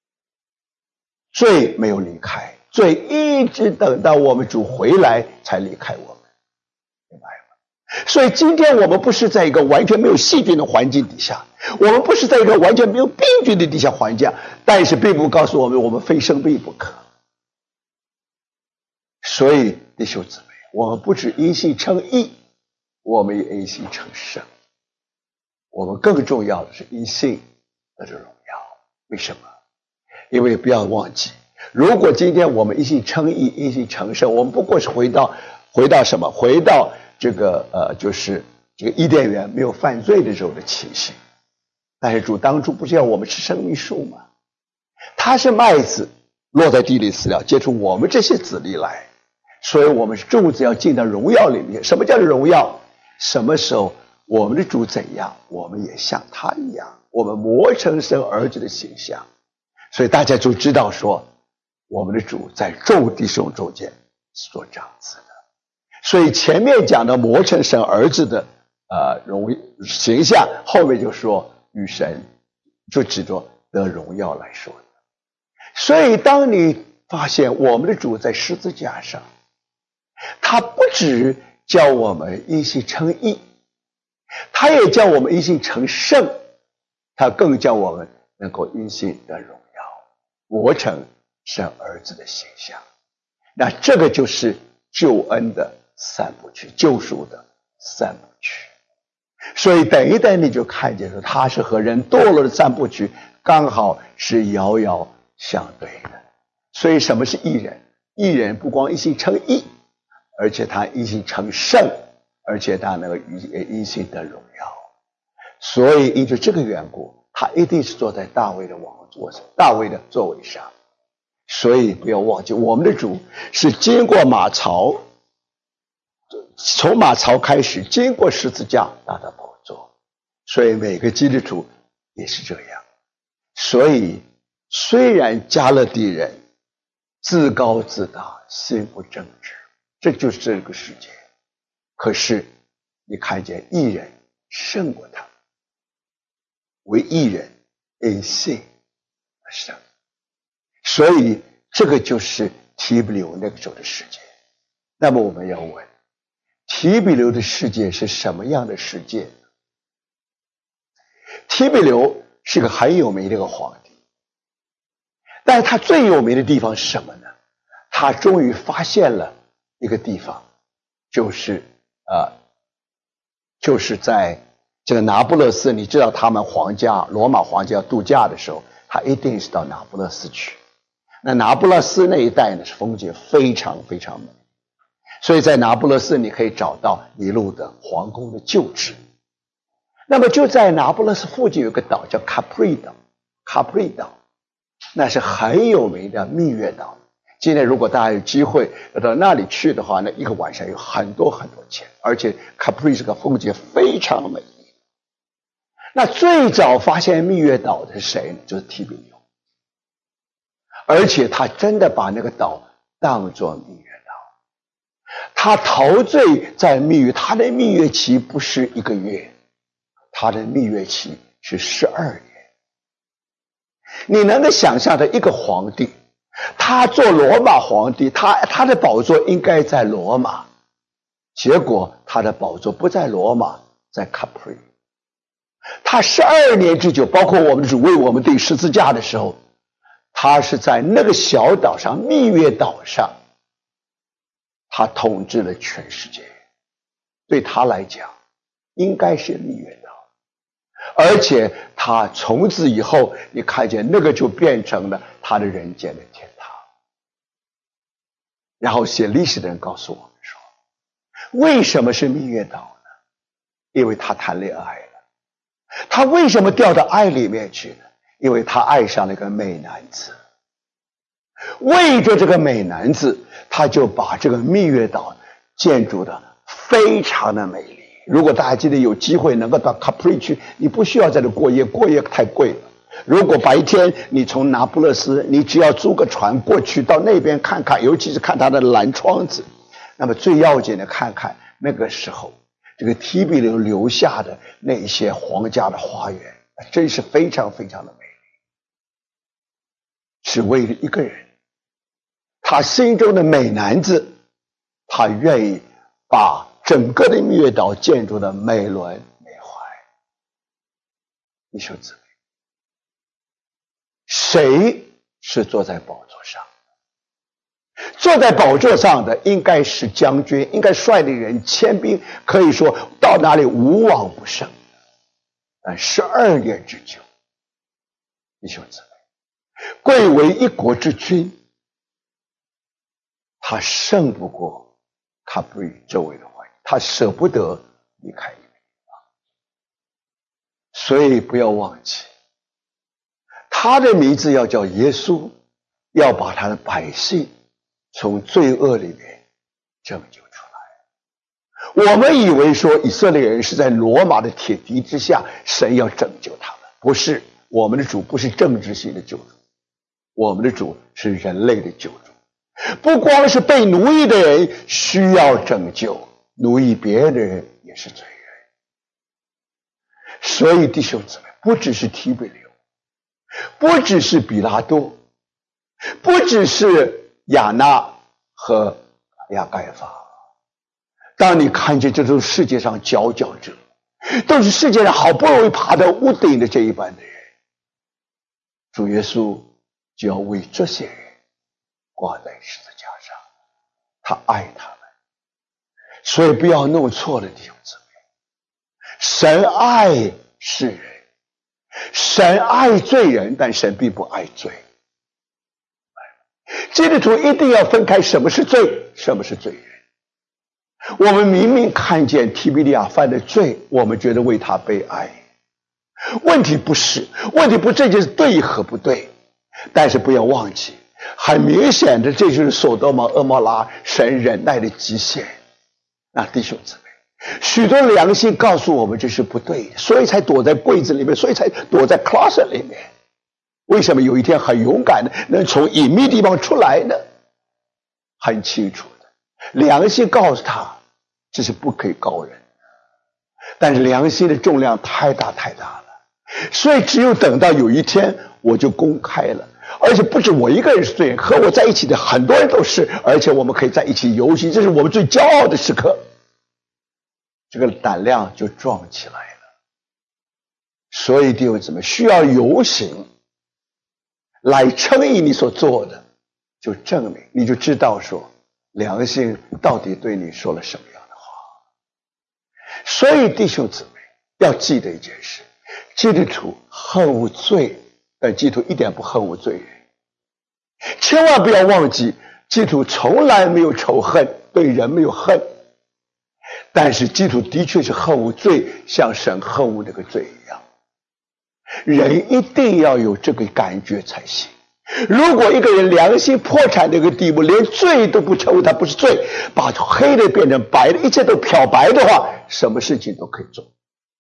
罪没有离开，罪一直等到我们主回来才离开我们，明白吗？所以今天我们不是在一个完全没有细菌的环境底下，我们不是在一个完全没有病菌的底下环境，但是并不告诉我们我们非生病不可。所以弟兄姊妹，我们不只因信称义，我们也因信称圣。我们更重要的是因信得着荣耀。为什么？因为不要忘记，如果今天我们因信称义，因信称圣，我们不过是回到什么？回到这个就是这个伊甸园没有犯罪的时候的情形。但是主当初不是要我们吃生命树吗？他是麦子落在地里死了，结出我们这些子粒来，所以我们是种子要进到荣耀里面。什么叫荣耀？什么时候我们的主怎样，我们也像他一样，我们磨成神儿子的形象。所以大家就知道说，我们的主在众弟兄中间是做长子的。所以前面讲的磨成神儿子的形象，后面就说与神就指着得荣耀来说的。所以当你发现我们的主在十字架上，他不只叫我们因信称义，他也叫我们因信称圣，他更叫我们能够因信得荣耀，磨成神儿子的形象。那这个就是救恩的三部曲，救赎的三部曲。所以等一等你就看见说，他是和人堕落的三部曲刚好是遥遥相对的。所以什么是义人？义人不光因信称义，而且他因信称圣，而且他能够因信得荣耀。所以因着这个缘故，他一定是坐在大卫的王座上，大卫的座位上。所以不要忘记，我们的主是经过马槽，从马槽开始，经过十字架达到宝座。所以每个基督徒也是这样。所以虽然加勒底人自高自大，心不正直，这就是这个世界，可是你看见义人胜过他们，为义人因信而生。所以这个就是提比留那个时候的世界。那么我们要问，提比留的世界是什么样的世界呢？提比留是个很有名的一个皇帝，但是他最有名的地方是什么呢？他终于发现了一个地方，就是在这个那不勒斯。你知道他们罗马皇家要度假的时候，他一定是到那不勒斯去。那那不勒斯那一带呢，是风景非常非常美，所以在那不勒斯你可以找到一路的皇宫的旧址。那么就在那不勒斯附近有个岛叫卡普里岛，那是很有名的蜜月岛。今天如果大家有机会到那里去的话，那一个晚上有很多很多钱，而且卡普里这个风景非常美丽。那最早发现蜜月岛的是谁呢？就是提比留。而且他真的把那个岛当作蜜月岛。他陶醉在蜜月，他的蜜月期不是1个月，他的蜜月期是12年。你能够想象的一个皇帝，他做罗马皇帝，他的宝座应该在罗马，结果他的宝座不在罗马，在卡普里。他12年之久，包括我们主为我们钉十字架的时候，他是在那个小岛上，蜜月岛上，他统治了全世界。对他来讲应该是蜜月岛，而且他从此以后，你看见那个就变成了他的人间的天堂。然后写历史的人告诉我们说，为什么是蜜月岛呢？因为他谈恋爱了。他为什么掉到爱里面去呢？因为他爱上了一个美男子。为着这个美男子，他就把这个蜜月岛建筑的非常的美丽。如果大家今天有机会能够到卡普里去，你不需要在这过夜，过夜太贵了。如果白天你从那不勒斯，你只要租个船过去到那边看看，尤其是看它的蓝窗子，那么最要紧的看看那个时候这个提比留留下的那些皇家的花园，真是非常非常的美丽。只为了一个人，他心中的美男子，他愿意把整个的蜜月岛建筑的美轮美奂。弟兄姊妹，谁是坐在宝座上？坐在宝座上的应该是将军，应该率领人千兵，可以说到哪里无往不胜。但12年之久，弟兄姊妹，贵为一国之君，他胜不过卡布里周围的环境，他舍不得离开一个地方。所以不要忘记，他的名字要叫耶稣，要把他的百姓从罪恶里面拯救出来。我们以为说以色列人是在罗马的铁蹄之下，神要拯救他们，不是。我们的主不是政治性的救主，我们的主是人类的救主。不光是被奴役的人需要拯救，奴役别人的人也是罪人。所以弟兄姊妹，不只是提比留，不只是比拉多，不只是亚那和亚该法，当你看见这都是世界上佼佼者，都是世界上好不容易爬到屋顶的这一般的人，主耶稣就要为这些人挂在十字架上，他爱他们。所以不要弄错了，弟兄姊妹，神爱世人，神爱罪人，但神并不爱罪。基督徒一定要分开什么是罪，什么是罪人。我们明明看见提比利亚犯的罪，我们觉得为他悲哀。问题不是这件事对和不对，但是不要忘记，很明显的这就是所多玛蛾摩拉神忍耐的极限。那弟兄姊妹，许多良心告诉我们这是不对的，所以才躲在柜子里面，所以才躲在 closet 里面。为什么有一天很勇敢的能从隐秘地方出来呢？很清楚的，良心告诉他这是不可以告人，但是良心的重量太大太大了，所以只有等到有一天我就公开了，而且不止我一个人是罪人，和我在一起的很多人都是，而且我们可以在一起游行，这是我们最骄傲的时刻，这个胆量就壮起来了。所以弟兄姊妹，需要游行来称义你所做的，就证明你就知道说良心到底对你说了什么样的话。所以弟兄姊妹要记得一件事，基督徒恨恶罪，但基督徒一点不恨恶罪人。千万不要忘记，基督徒从来没有仇恨，对人没有恨，但是基督徒的确是恨恶罪，像神恨恶那个罪一样。人一定要有这个感觉才行。如果一个人良心破产的一个地步，连罪都不承认他不是罪，把黑的变成白的，一切都漂白的话，什么事情都可以做，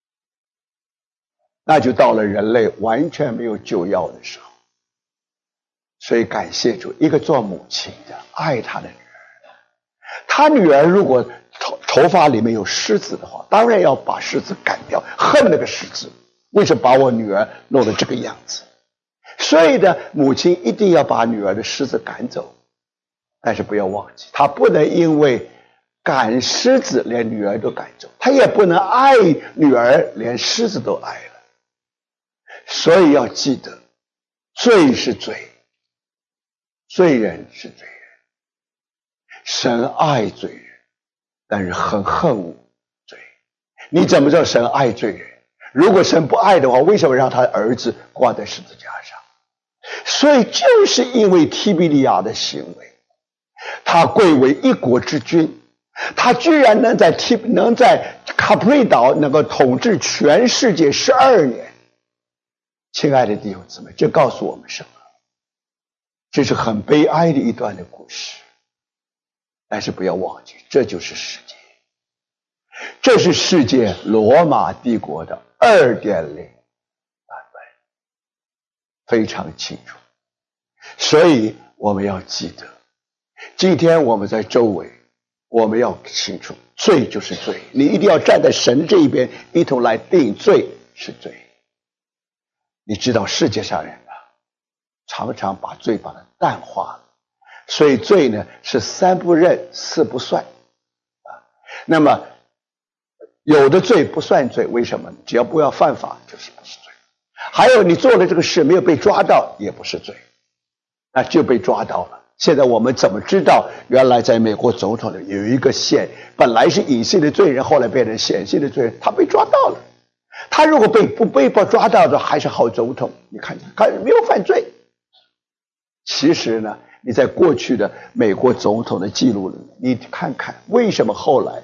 那就到了人类完全没有救药的时候。所以感谢主，一个做母亲的爱他的女儿，他女儿如果头发里面有虱子的话，当然要把虱子赶掉，恨那个虱子，为什么把我女儿弄得这个样子？所以呢，母亲一定要把女儿的虱子赶走，但是不要忘记，她不能因为赶虱子连女儿都赶走，她也不能爱女儿连虱子都爱了。所以要记得，罪是罪，罪人是罪人，神爱罪人，但是很恨恶罪。你怎么知道神爱罪人？如果神不爱的话，为什么让他儿子挂在十字架上？所以就是因为提比利亚的行为，他贵为一国之君，他居然能在卡普里岛能够统治全世界12年。亲爱的弟兄姊妹，这告诉我们什么？这是很悲哀的一段的故事，但是不要忘记，这就是世界，这是世界罗马帝国的2.0版本，非常清楚。所以我们要记得，今天我们在周围我们要清楚，罪就是罪，你一定要站在神这一边，一同来定罪是罪。你知道世界上人啊，常常把罪把它淡化了，所以罪呢是三不认四不算啊。那么有的罪不算罪，为什么？只要不要犯法就是不是罪。还有你做了这个事没有被抓到也不是罪，那就被抓到了。现在我们怎么知道原来在美国总统里有一个本来是隐性的罪人，后来变成显性的罪人，他被抓到了。他如果不被抓到的还是好总统，你看没有犯罪。其实呢，你在过去的美国总统的记录里，你看看为什么后来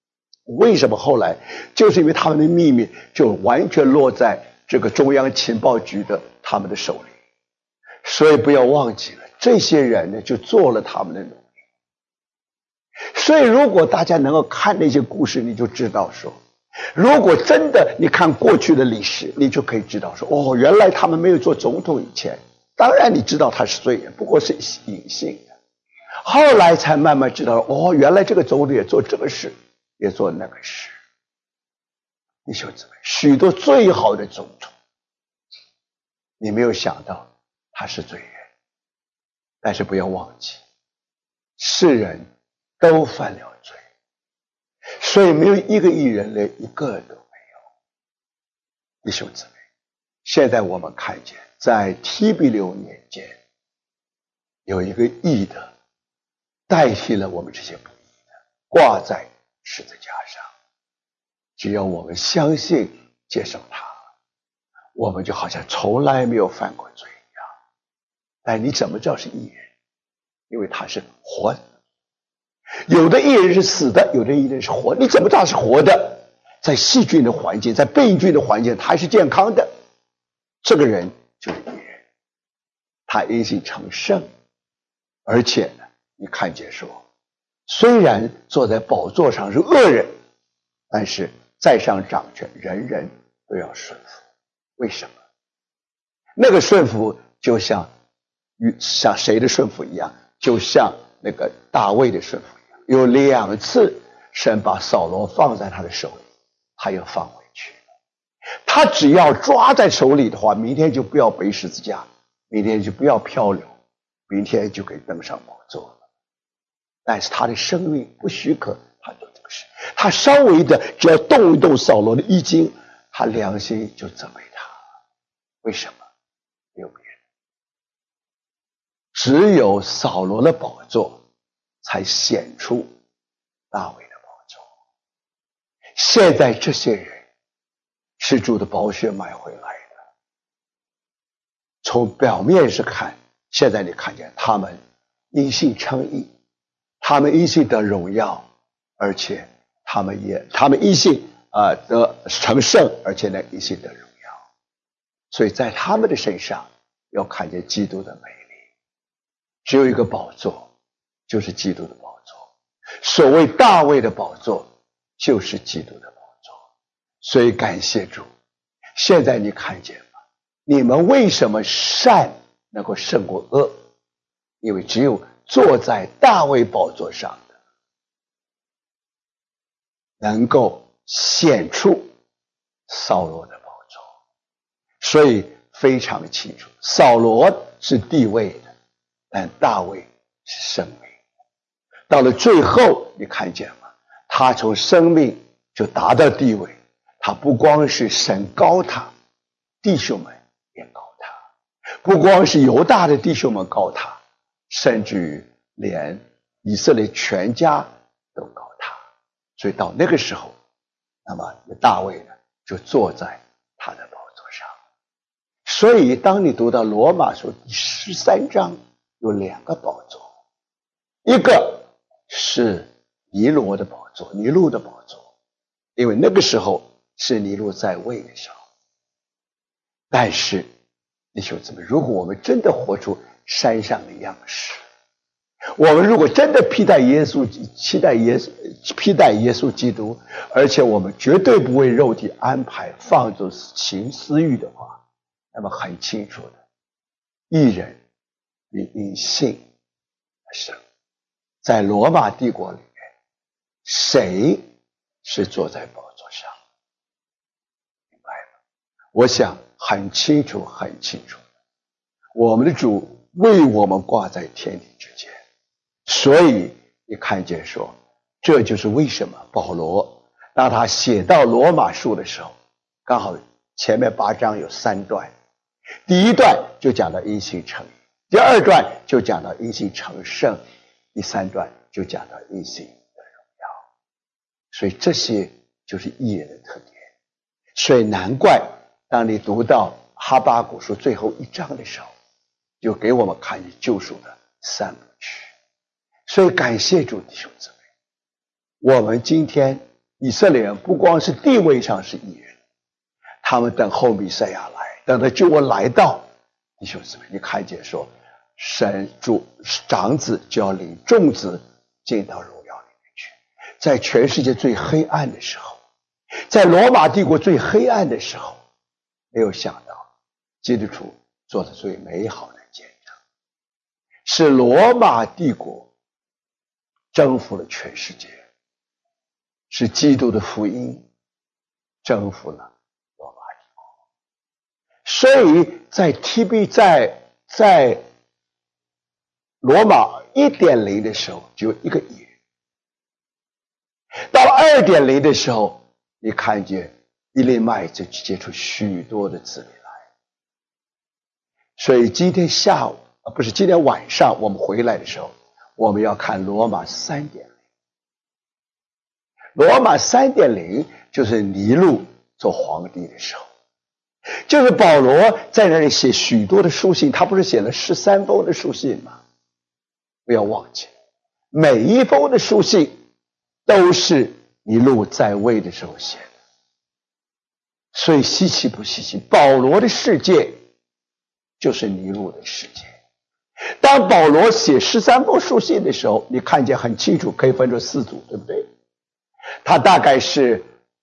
就是因为他们的秘密就完全落在这个中央情报局的他们的手里。所以不要忘记了，这些人呢就做了他们的努力。所以如果大家能够看那些故事，你就知道说，如果真的你看过去的历史，你就可以知道说，原来他们没有做总统以前，当然你知道他是罪人，不过是隐性的。后来才慢慢知道，原来这个总统也做这个事，也做那个事。弟兄姊妹，许多最好的总统，你没有想到他是罪人，但是不要忘记，世人都犯了罪，所以没有一个义人类，一个都没有。弟兄姊妹，现在我们看见在提比留年间，有一个义的代替了我们这些不义的，挂在十字架上。只要我们相信接受他，我们就好像从来没有犯过罪一样。但你怎么知道是义人？因为他是活的。有的义人是死的，有的义人是活的。你怎么知道是活的？在细菌的环境，在病菌的环境，他还是健康的，这个人就是义人。他因信成圣，而且呢，你看见说，虽然坐在宝座上是恶人，但是在上掌权，人人都要顺服。为什么？那个顺服就像谁的顺服一样，就像那个大卫的顺服一样。有2次神把扫罗放在他的手里，他又放回去了。他只要抓在手里的话，明天就不要背十字架，明天就不要漂流，明天就可以登上宝座了。但是他的生命不许可他做这个事，他稍微的只要动一动扫罗的衣襟，他良心就责备他。为什么？没有别人，只有扫罗的宝座才显出大卫的宝座。现在这些人是主的宝血买回来的，从表面是看，现在你看见他们因信称义，他们因信得荣耀，而且他们因信得成圣，而且呢因信得荣耀。所以在他们的身上要看见基督的美丽。只有一个宝座，就是基督的宝座。所谓大卫的宝座，就是基督的宝座。所以感谢主，现在你看见吗？你们为什么善能够胜过恶？因为只有坐在大卫宝座上的，能够显出扫罗的宝座。所以非常清楚，扫罗是地位的，但大卫是生命。到了最后，你看见吗？他从生命就达到地位，他不光是神高他，弟兄们也高他，不光是犹大的弟兄们高他，甚至于连以色列全家都高他。所以到那个时候，那么大卫呢，就坐在他的宝座上。所以当你读到罗马书第13章，有2个宝座，一个是尼禄的宝座，因为那个时候是尼禄在位的时候。但是弟兄姊妹，如果我们真的活出山上的样式，我们如果真的披戴耶稣基督，而且我们绝对不为肉体安排放纵情私欲的话，那么很清楚的，义人比因信而生。在罗马帝国里面， 谁是坐在宝座上，明白吗？我想很清楚很清楚，我们的主为我们挂在天地之间。所以你看见说，这就是为什么保罗当他写到罗马书的时候，刚好前面8章有3段，第一段就讲到因信称义，第二段就讲到因信成圣，第3段就讲到因信的荣耀。所以这些就是义人的特点。所以难怪当你读到哈巴谷书最后1章的时候，就给我们看见救赎的3部曲。所以感谢主弟兄姊妹，我们今天以色列人不光是地位上是义人，他们等候弥赛亚来，等着救恩来到，弟兄姊妹，你看见说神主长子就要领众子进到荣耀里面去。在全世界最黑暗的时候，在罗马帝国最黑暗的时候，没有想到基督徒做的最美好的见证，是罗马帝国征服了全世界，是基督的福音征服了罗马帝国。所以在罗马 1.0 的时候只有一个义人，到了 2.0 的时候，你看见一粒麦子结出许多的子民来。所以今天晚上我们回来的时候，我们要看罗马 3.0。 罗马 3.0 就是尼禄做皇帝的时候，就是保罗在那里写许多的书信，他不是写了13封的书信吗？不要忘记，每一封的书信都是尼禄在位的时候写的。所以稀奇不稀奇，保罗的世界就是尼禄的世界。当保罗写13封书信的时候，你看见很清楚，可以分成4组，对不对？他大概是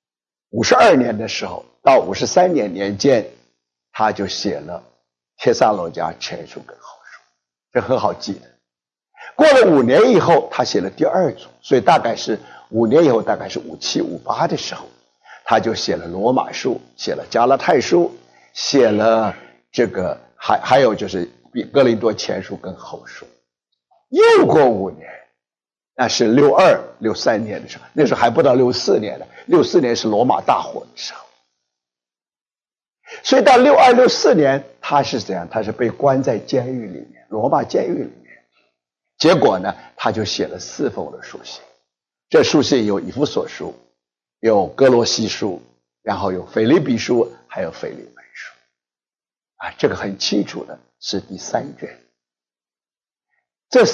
52年的时候到53年年间，他就写了帖撒罗尼迦前书跟后书，这很好记的。过了5年以后，他写了第2组，所以大概是5年以后，大概是57、58的时候，他就写了罗马书，写了加拉太书，写了这个还有就是哥林多前书跟后书。又过5年，那是62、63年的时候，那时候还不到64年的，64年是罗马大火的时候。所以到62、64年，他是怎样？他是被关在监狱里面，罗马监狱里面。结果呢，他就写了4封的书信。这书信有以弗所书，有哥罗西书，然后有腓立比书，还有腓利门书。这个很清楚的是第3卷。这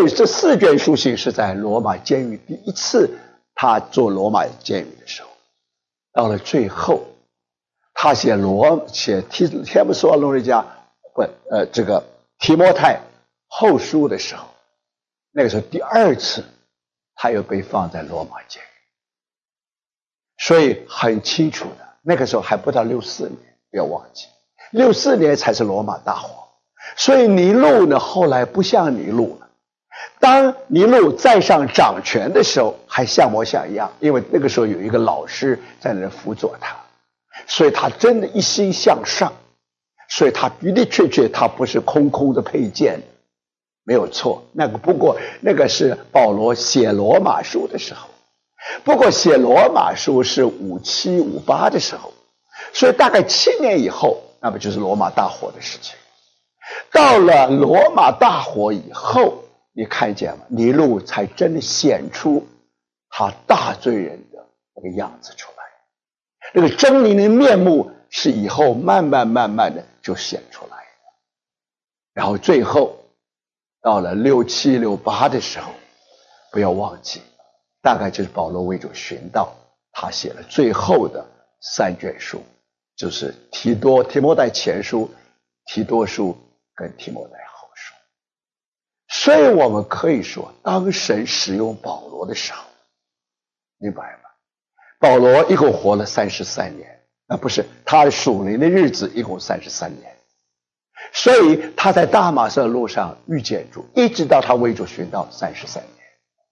4卷书信是在罗马监狱第一次他做罗马监狱的时候，到了最后他写帖木索罗尼迦这个提摩太后书的时候，那个时候第2次他又被放在罗马监狱。所以很清楚的，那个时候还不到64年，不要忘记64年才是罗马大火。所以尼禄呢，后来不像尼禄了。当尼禄在上掌权的时候，还像模像样，因为那个时候有一个老师在那辅佐他，所以他真的一心向上，所以他的的确确他不是空空的佩剑，没有错。不过那个是保罗写罗马书的时候，不过写罗马书是57、58的时候，所以大概7年以后，那么就是罗马大火的事情。到了罗马大火以后，你看见吗？尼禄才真的显出他大罪人的那个样子出来，那个狰狞的面目是以后慢慢的就显出来了。然后最后到了67、68的时候，不要忘记，大概就是保罗为主寻道，他写了最后的3卷书，就是提摩太前书、提多书跟提摩太后书。所以我们可以说，当神使用保罗的时候，明白吗？保罗一共活了33年，不是他的属灵的日子一共33年，所以他在大马色路上遇见主，一直到他为主寻道33年。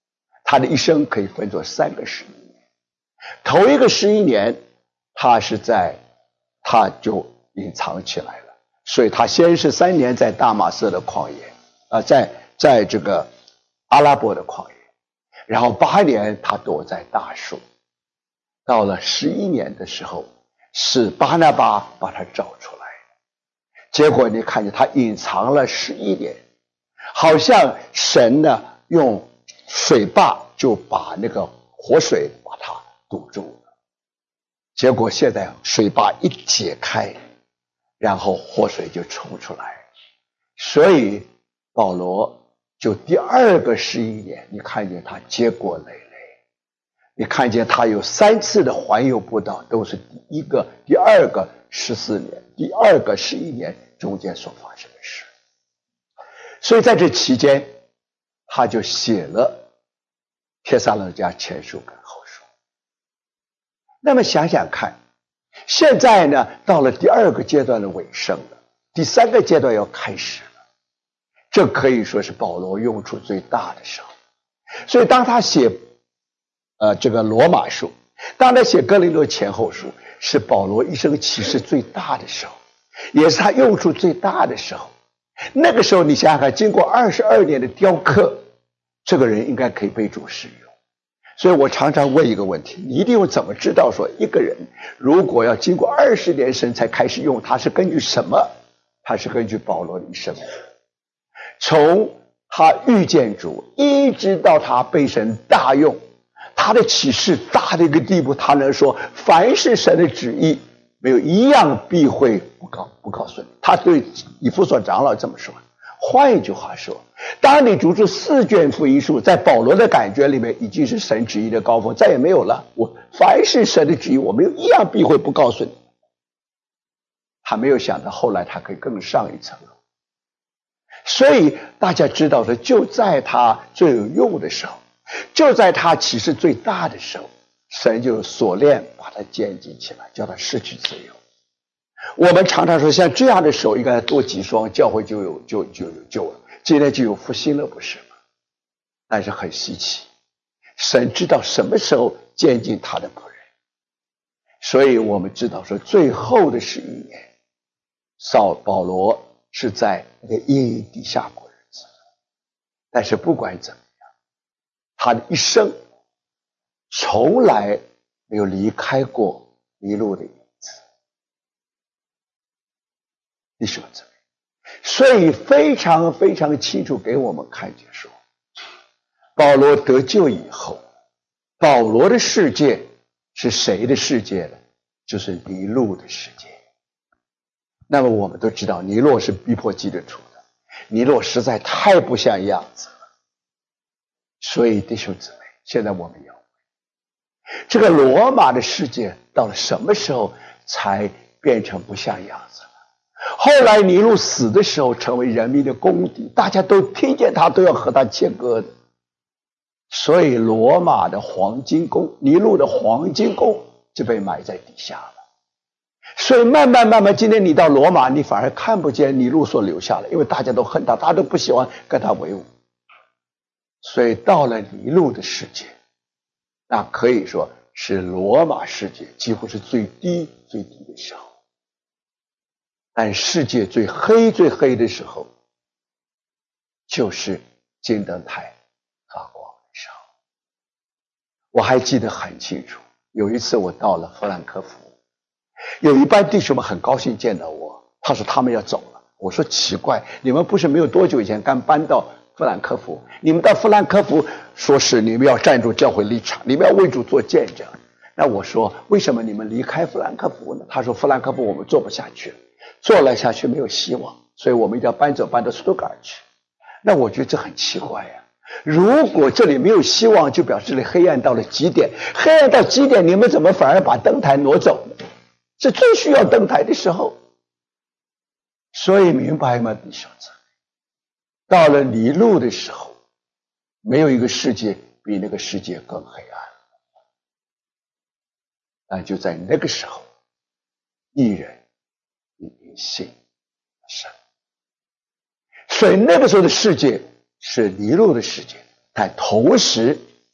他的一生可以分作3个11年。头一个11年，他就隐藏起来了，所以他先是3年在大马色的旷野，在这个阿拉伯的旷野，然后8年他躲在大树。到了11年的时候，是巴拿巴把他找出来，结果你看见他隐藏了11年，好像神呢用水坝就把那个活水把它堵住了，结果现在水坝一解开，然后活水就冲出来，所以保罗就第2个11年，你看见他结果累累，你看见他有3次的环游布道，都是第1个、第2个14年、第2个11年中间所发生的事。所以在这期间，他就写了帖撒罗尼迦前书跟后书。那么想想看，现在呢到了第2个阶段的尾声了，第3个阶段要开始了，这可以说是保罗用处最大的时候。所以当他写这个罗马书，当他写哥林多前后书，是保罗一生启示最大的时候，也是他用处最大的时候。那个时候你想想看，经过22年的雕刻，这个人应该可以被主使用。所以我常常问一个问题，你一定要怎么知道说一个人如果要经过20年神才开始用他，是根据什么？他是根据保罗的一生，从他遇见主一直到他被神大用，他的启示大的一个地步，他能说凡是神的旨意，没有一样避讳不告诉你。他对以弗所长老这么说。换一句话说，当你读出4卷福音书，在保罗的感觉里面已经是神旨意的高峰，再也没有了。凡是神的旨意，我没有一样避讳不告诉你。他没有想到后来他可以更上一层楼。所以大家知道的，就在他最有用的时候，就在他启示最大的时候，神就锁链把他监禁起来，叫他失去自由。我们常常说像这样的时候应该多几双，教会就有救了，今天就有复兴了，不是吗？但是很稀奇，神知道什么时候监禁他的仆人，所以我们知道说最后的11年，保罗是在那个阴影底下过日子。但是不管怎么样，他的一生从来没有离开过迷路的影子。弟兄姊妹，所以非常非常清楚给我们看见说，保罗得救以后，保罗的世界是谁的世界呢？就是尼禄的世界。那么我们都知道，尼禄是逼迫基督徒的，尼禄实在太不像样子了。所以弟兄姊妹，现在我们要问，这个罗马的世界到了什么时候才变成不像样子了？后来尼禄死的时候，成为人民的公敌，大家都听见他都要和他切割的。所以罗马的黄金宫，尼禄的黄金宫就被埋在底下了。所以慢慢今天你到罗马，你反而看不见尼禄所留下的，因为大家都恨他，大家都不喜欢跟他为伍。所以到了尼禄的世界，那可以说是罗马世界几乎是最低的时候。但世界最黑的时候，就是金灯台发光的时候。我还记得很清楚，有一次我到了弗兰克福，有一班弟兄们很高兴见到我，他说他们要走了。我说奇怪，你们不是没有多久以前刚搬到弗兰克福，你们到弗兰克福说是你们要站住教会立场，你们要为主做见证。那我说为什么你们离开弗兰克福呢？他说弗兰克福我们做不下去了，做了下去没有希望，所以我们一定要搬到斯图加尔去。那我觉得这很奇怪呀，如果这里没有希望，就表示这里黑暗到了极点，黑暗到极点，你们怎么反而把灯台挪走呢？是最需要灯台的时候。所以明白吗，弟兄姊妹？到了尼禄的时候，没有一个世界比那个世界更黑暗。但就在那个时候，义人因信神。所以那个时候的世界是尼禄的世界，但同时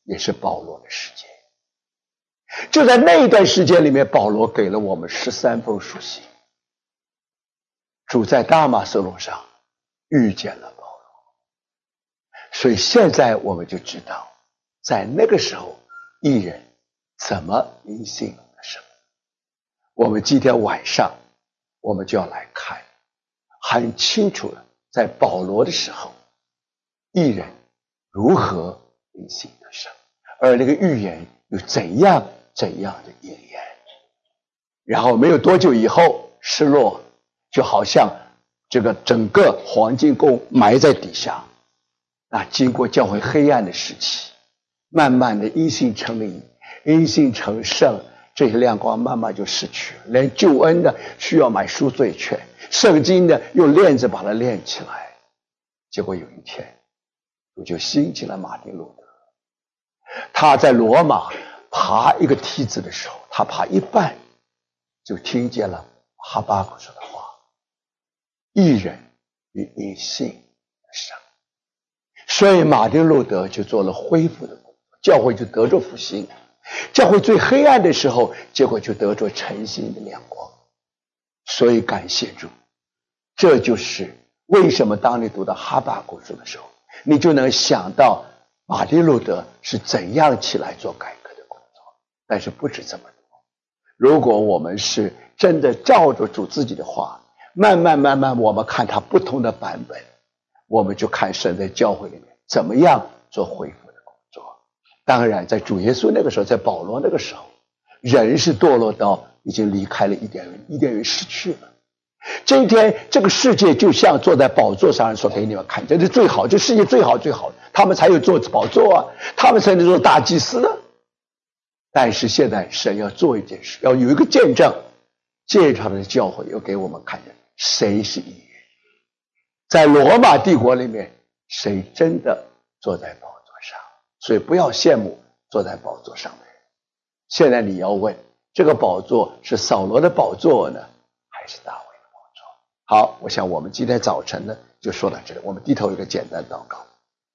也是保罗的世界。就在那一段时间里面，保罗给了我们13封书信。主在大马色路上遇见了保罗，所以现在我们就知道，在那个时候义人怎么因信得生。我们今天晚上我们就要来看，很清楚了，在保罗的时候，义人如何因信得生，而那个预言有怎样的应验。然后没有多久以后，失落就好像这个整个黄金宫埋在底下，经过教会黑暗的时期，慢慢的因信成义，因信成圣，这些亮光慢慢就失去了。连救恩的需要买赎罪券，圣经的用链子把它链起来。结果有一天，主就兴起了马丁路德。他在罗马爬一个梯子的时候，他爬一半就听见了哈巴谷说的话：义人与因信而生。所以马丁路德就做了恢复的工作，教会就得着复兴。教会最黑暗的时候，结果就得着晨星的亮光。所以感谢主，这就是为什么当你读到哈巴谷书的时候，你就能想到马丁路德是怎样起来做改革的工作。但是不止这么多，如果我们是真的照着主自己的话，慢慢我们看他不同的版本，我们就看神在教会里面怎么样做恢复的工作。当然在主耶稣那个时候，在保罗那个时候，人是堕落到已经离开了伊甸园，伊甸园失去了。这一天这个世界就像坐在宝座上说给你们看，这是最好，这世界最好的，他们才有做宝座啊，他们才能做大祭司啊。但是现在神要做一件事，要有一个见证，借着他的教会要给我们看见谁是义人。在罗马帝国里面，谁真的坐在宝座上。所以不要羡慕坐在宝座上的人。现在你要问，这个宝座是扫罗的宝座呢，还是大卫的宝座？好，我想我们今天早晨呢就说到这里，我们低头一个简单祷告。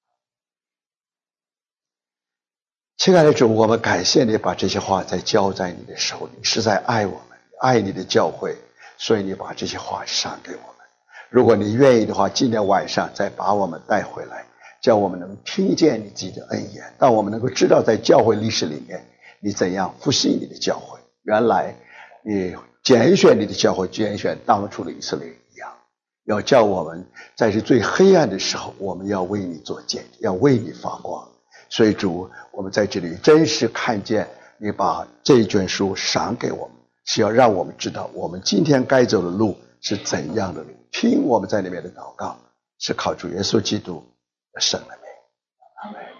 亲爱的主，我们感谢你把这些话再交在你的手里，实在爱我们，爱你的教会，所以你把这些话赏给我们。如果你愿意的话，今天晚上再把我们带回来，叫我们能听见你自己的恩言，让我们能够知道在教会历史里面你怎样复兴你的教会。原来你拣选你的教会，拣选当初的以色列一样，要叫我们在这最黑暗的时候，我们要为你做见证，要为你发光。所以主，我们在这里真是看见你把这一卷书赏给我们，是要让我们知道我们今天该走的路是怎样的路。听我们在里面的祷告，是靠主耶稣基督的圣名。阿们。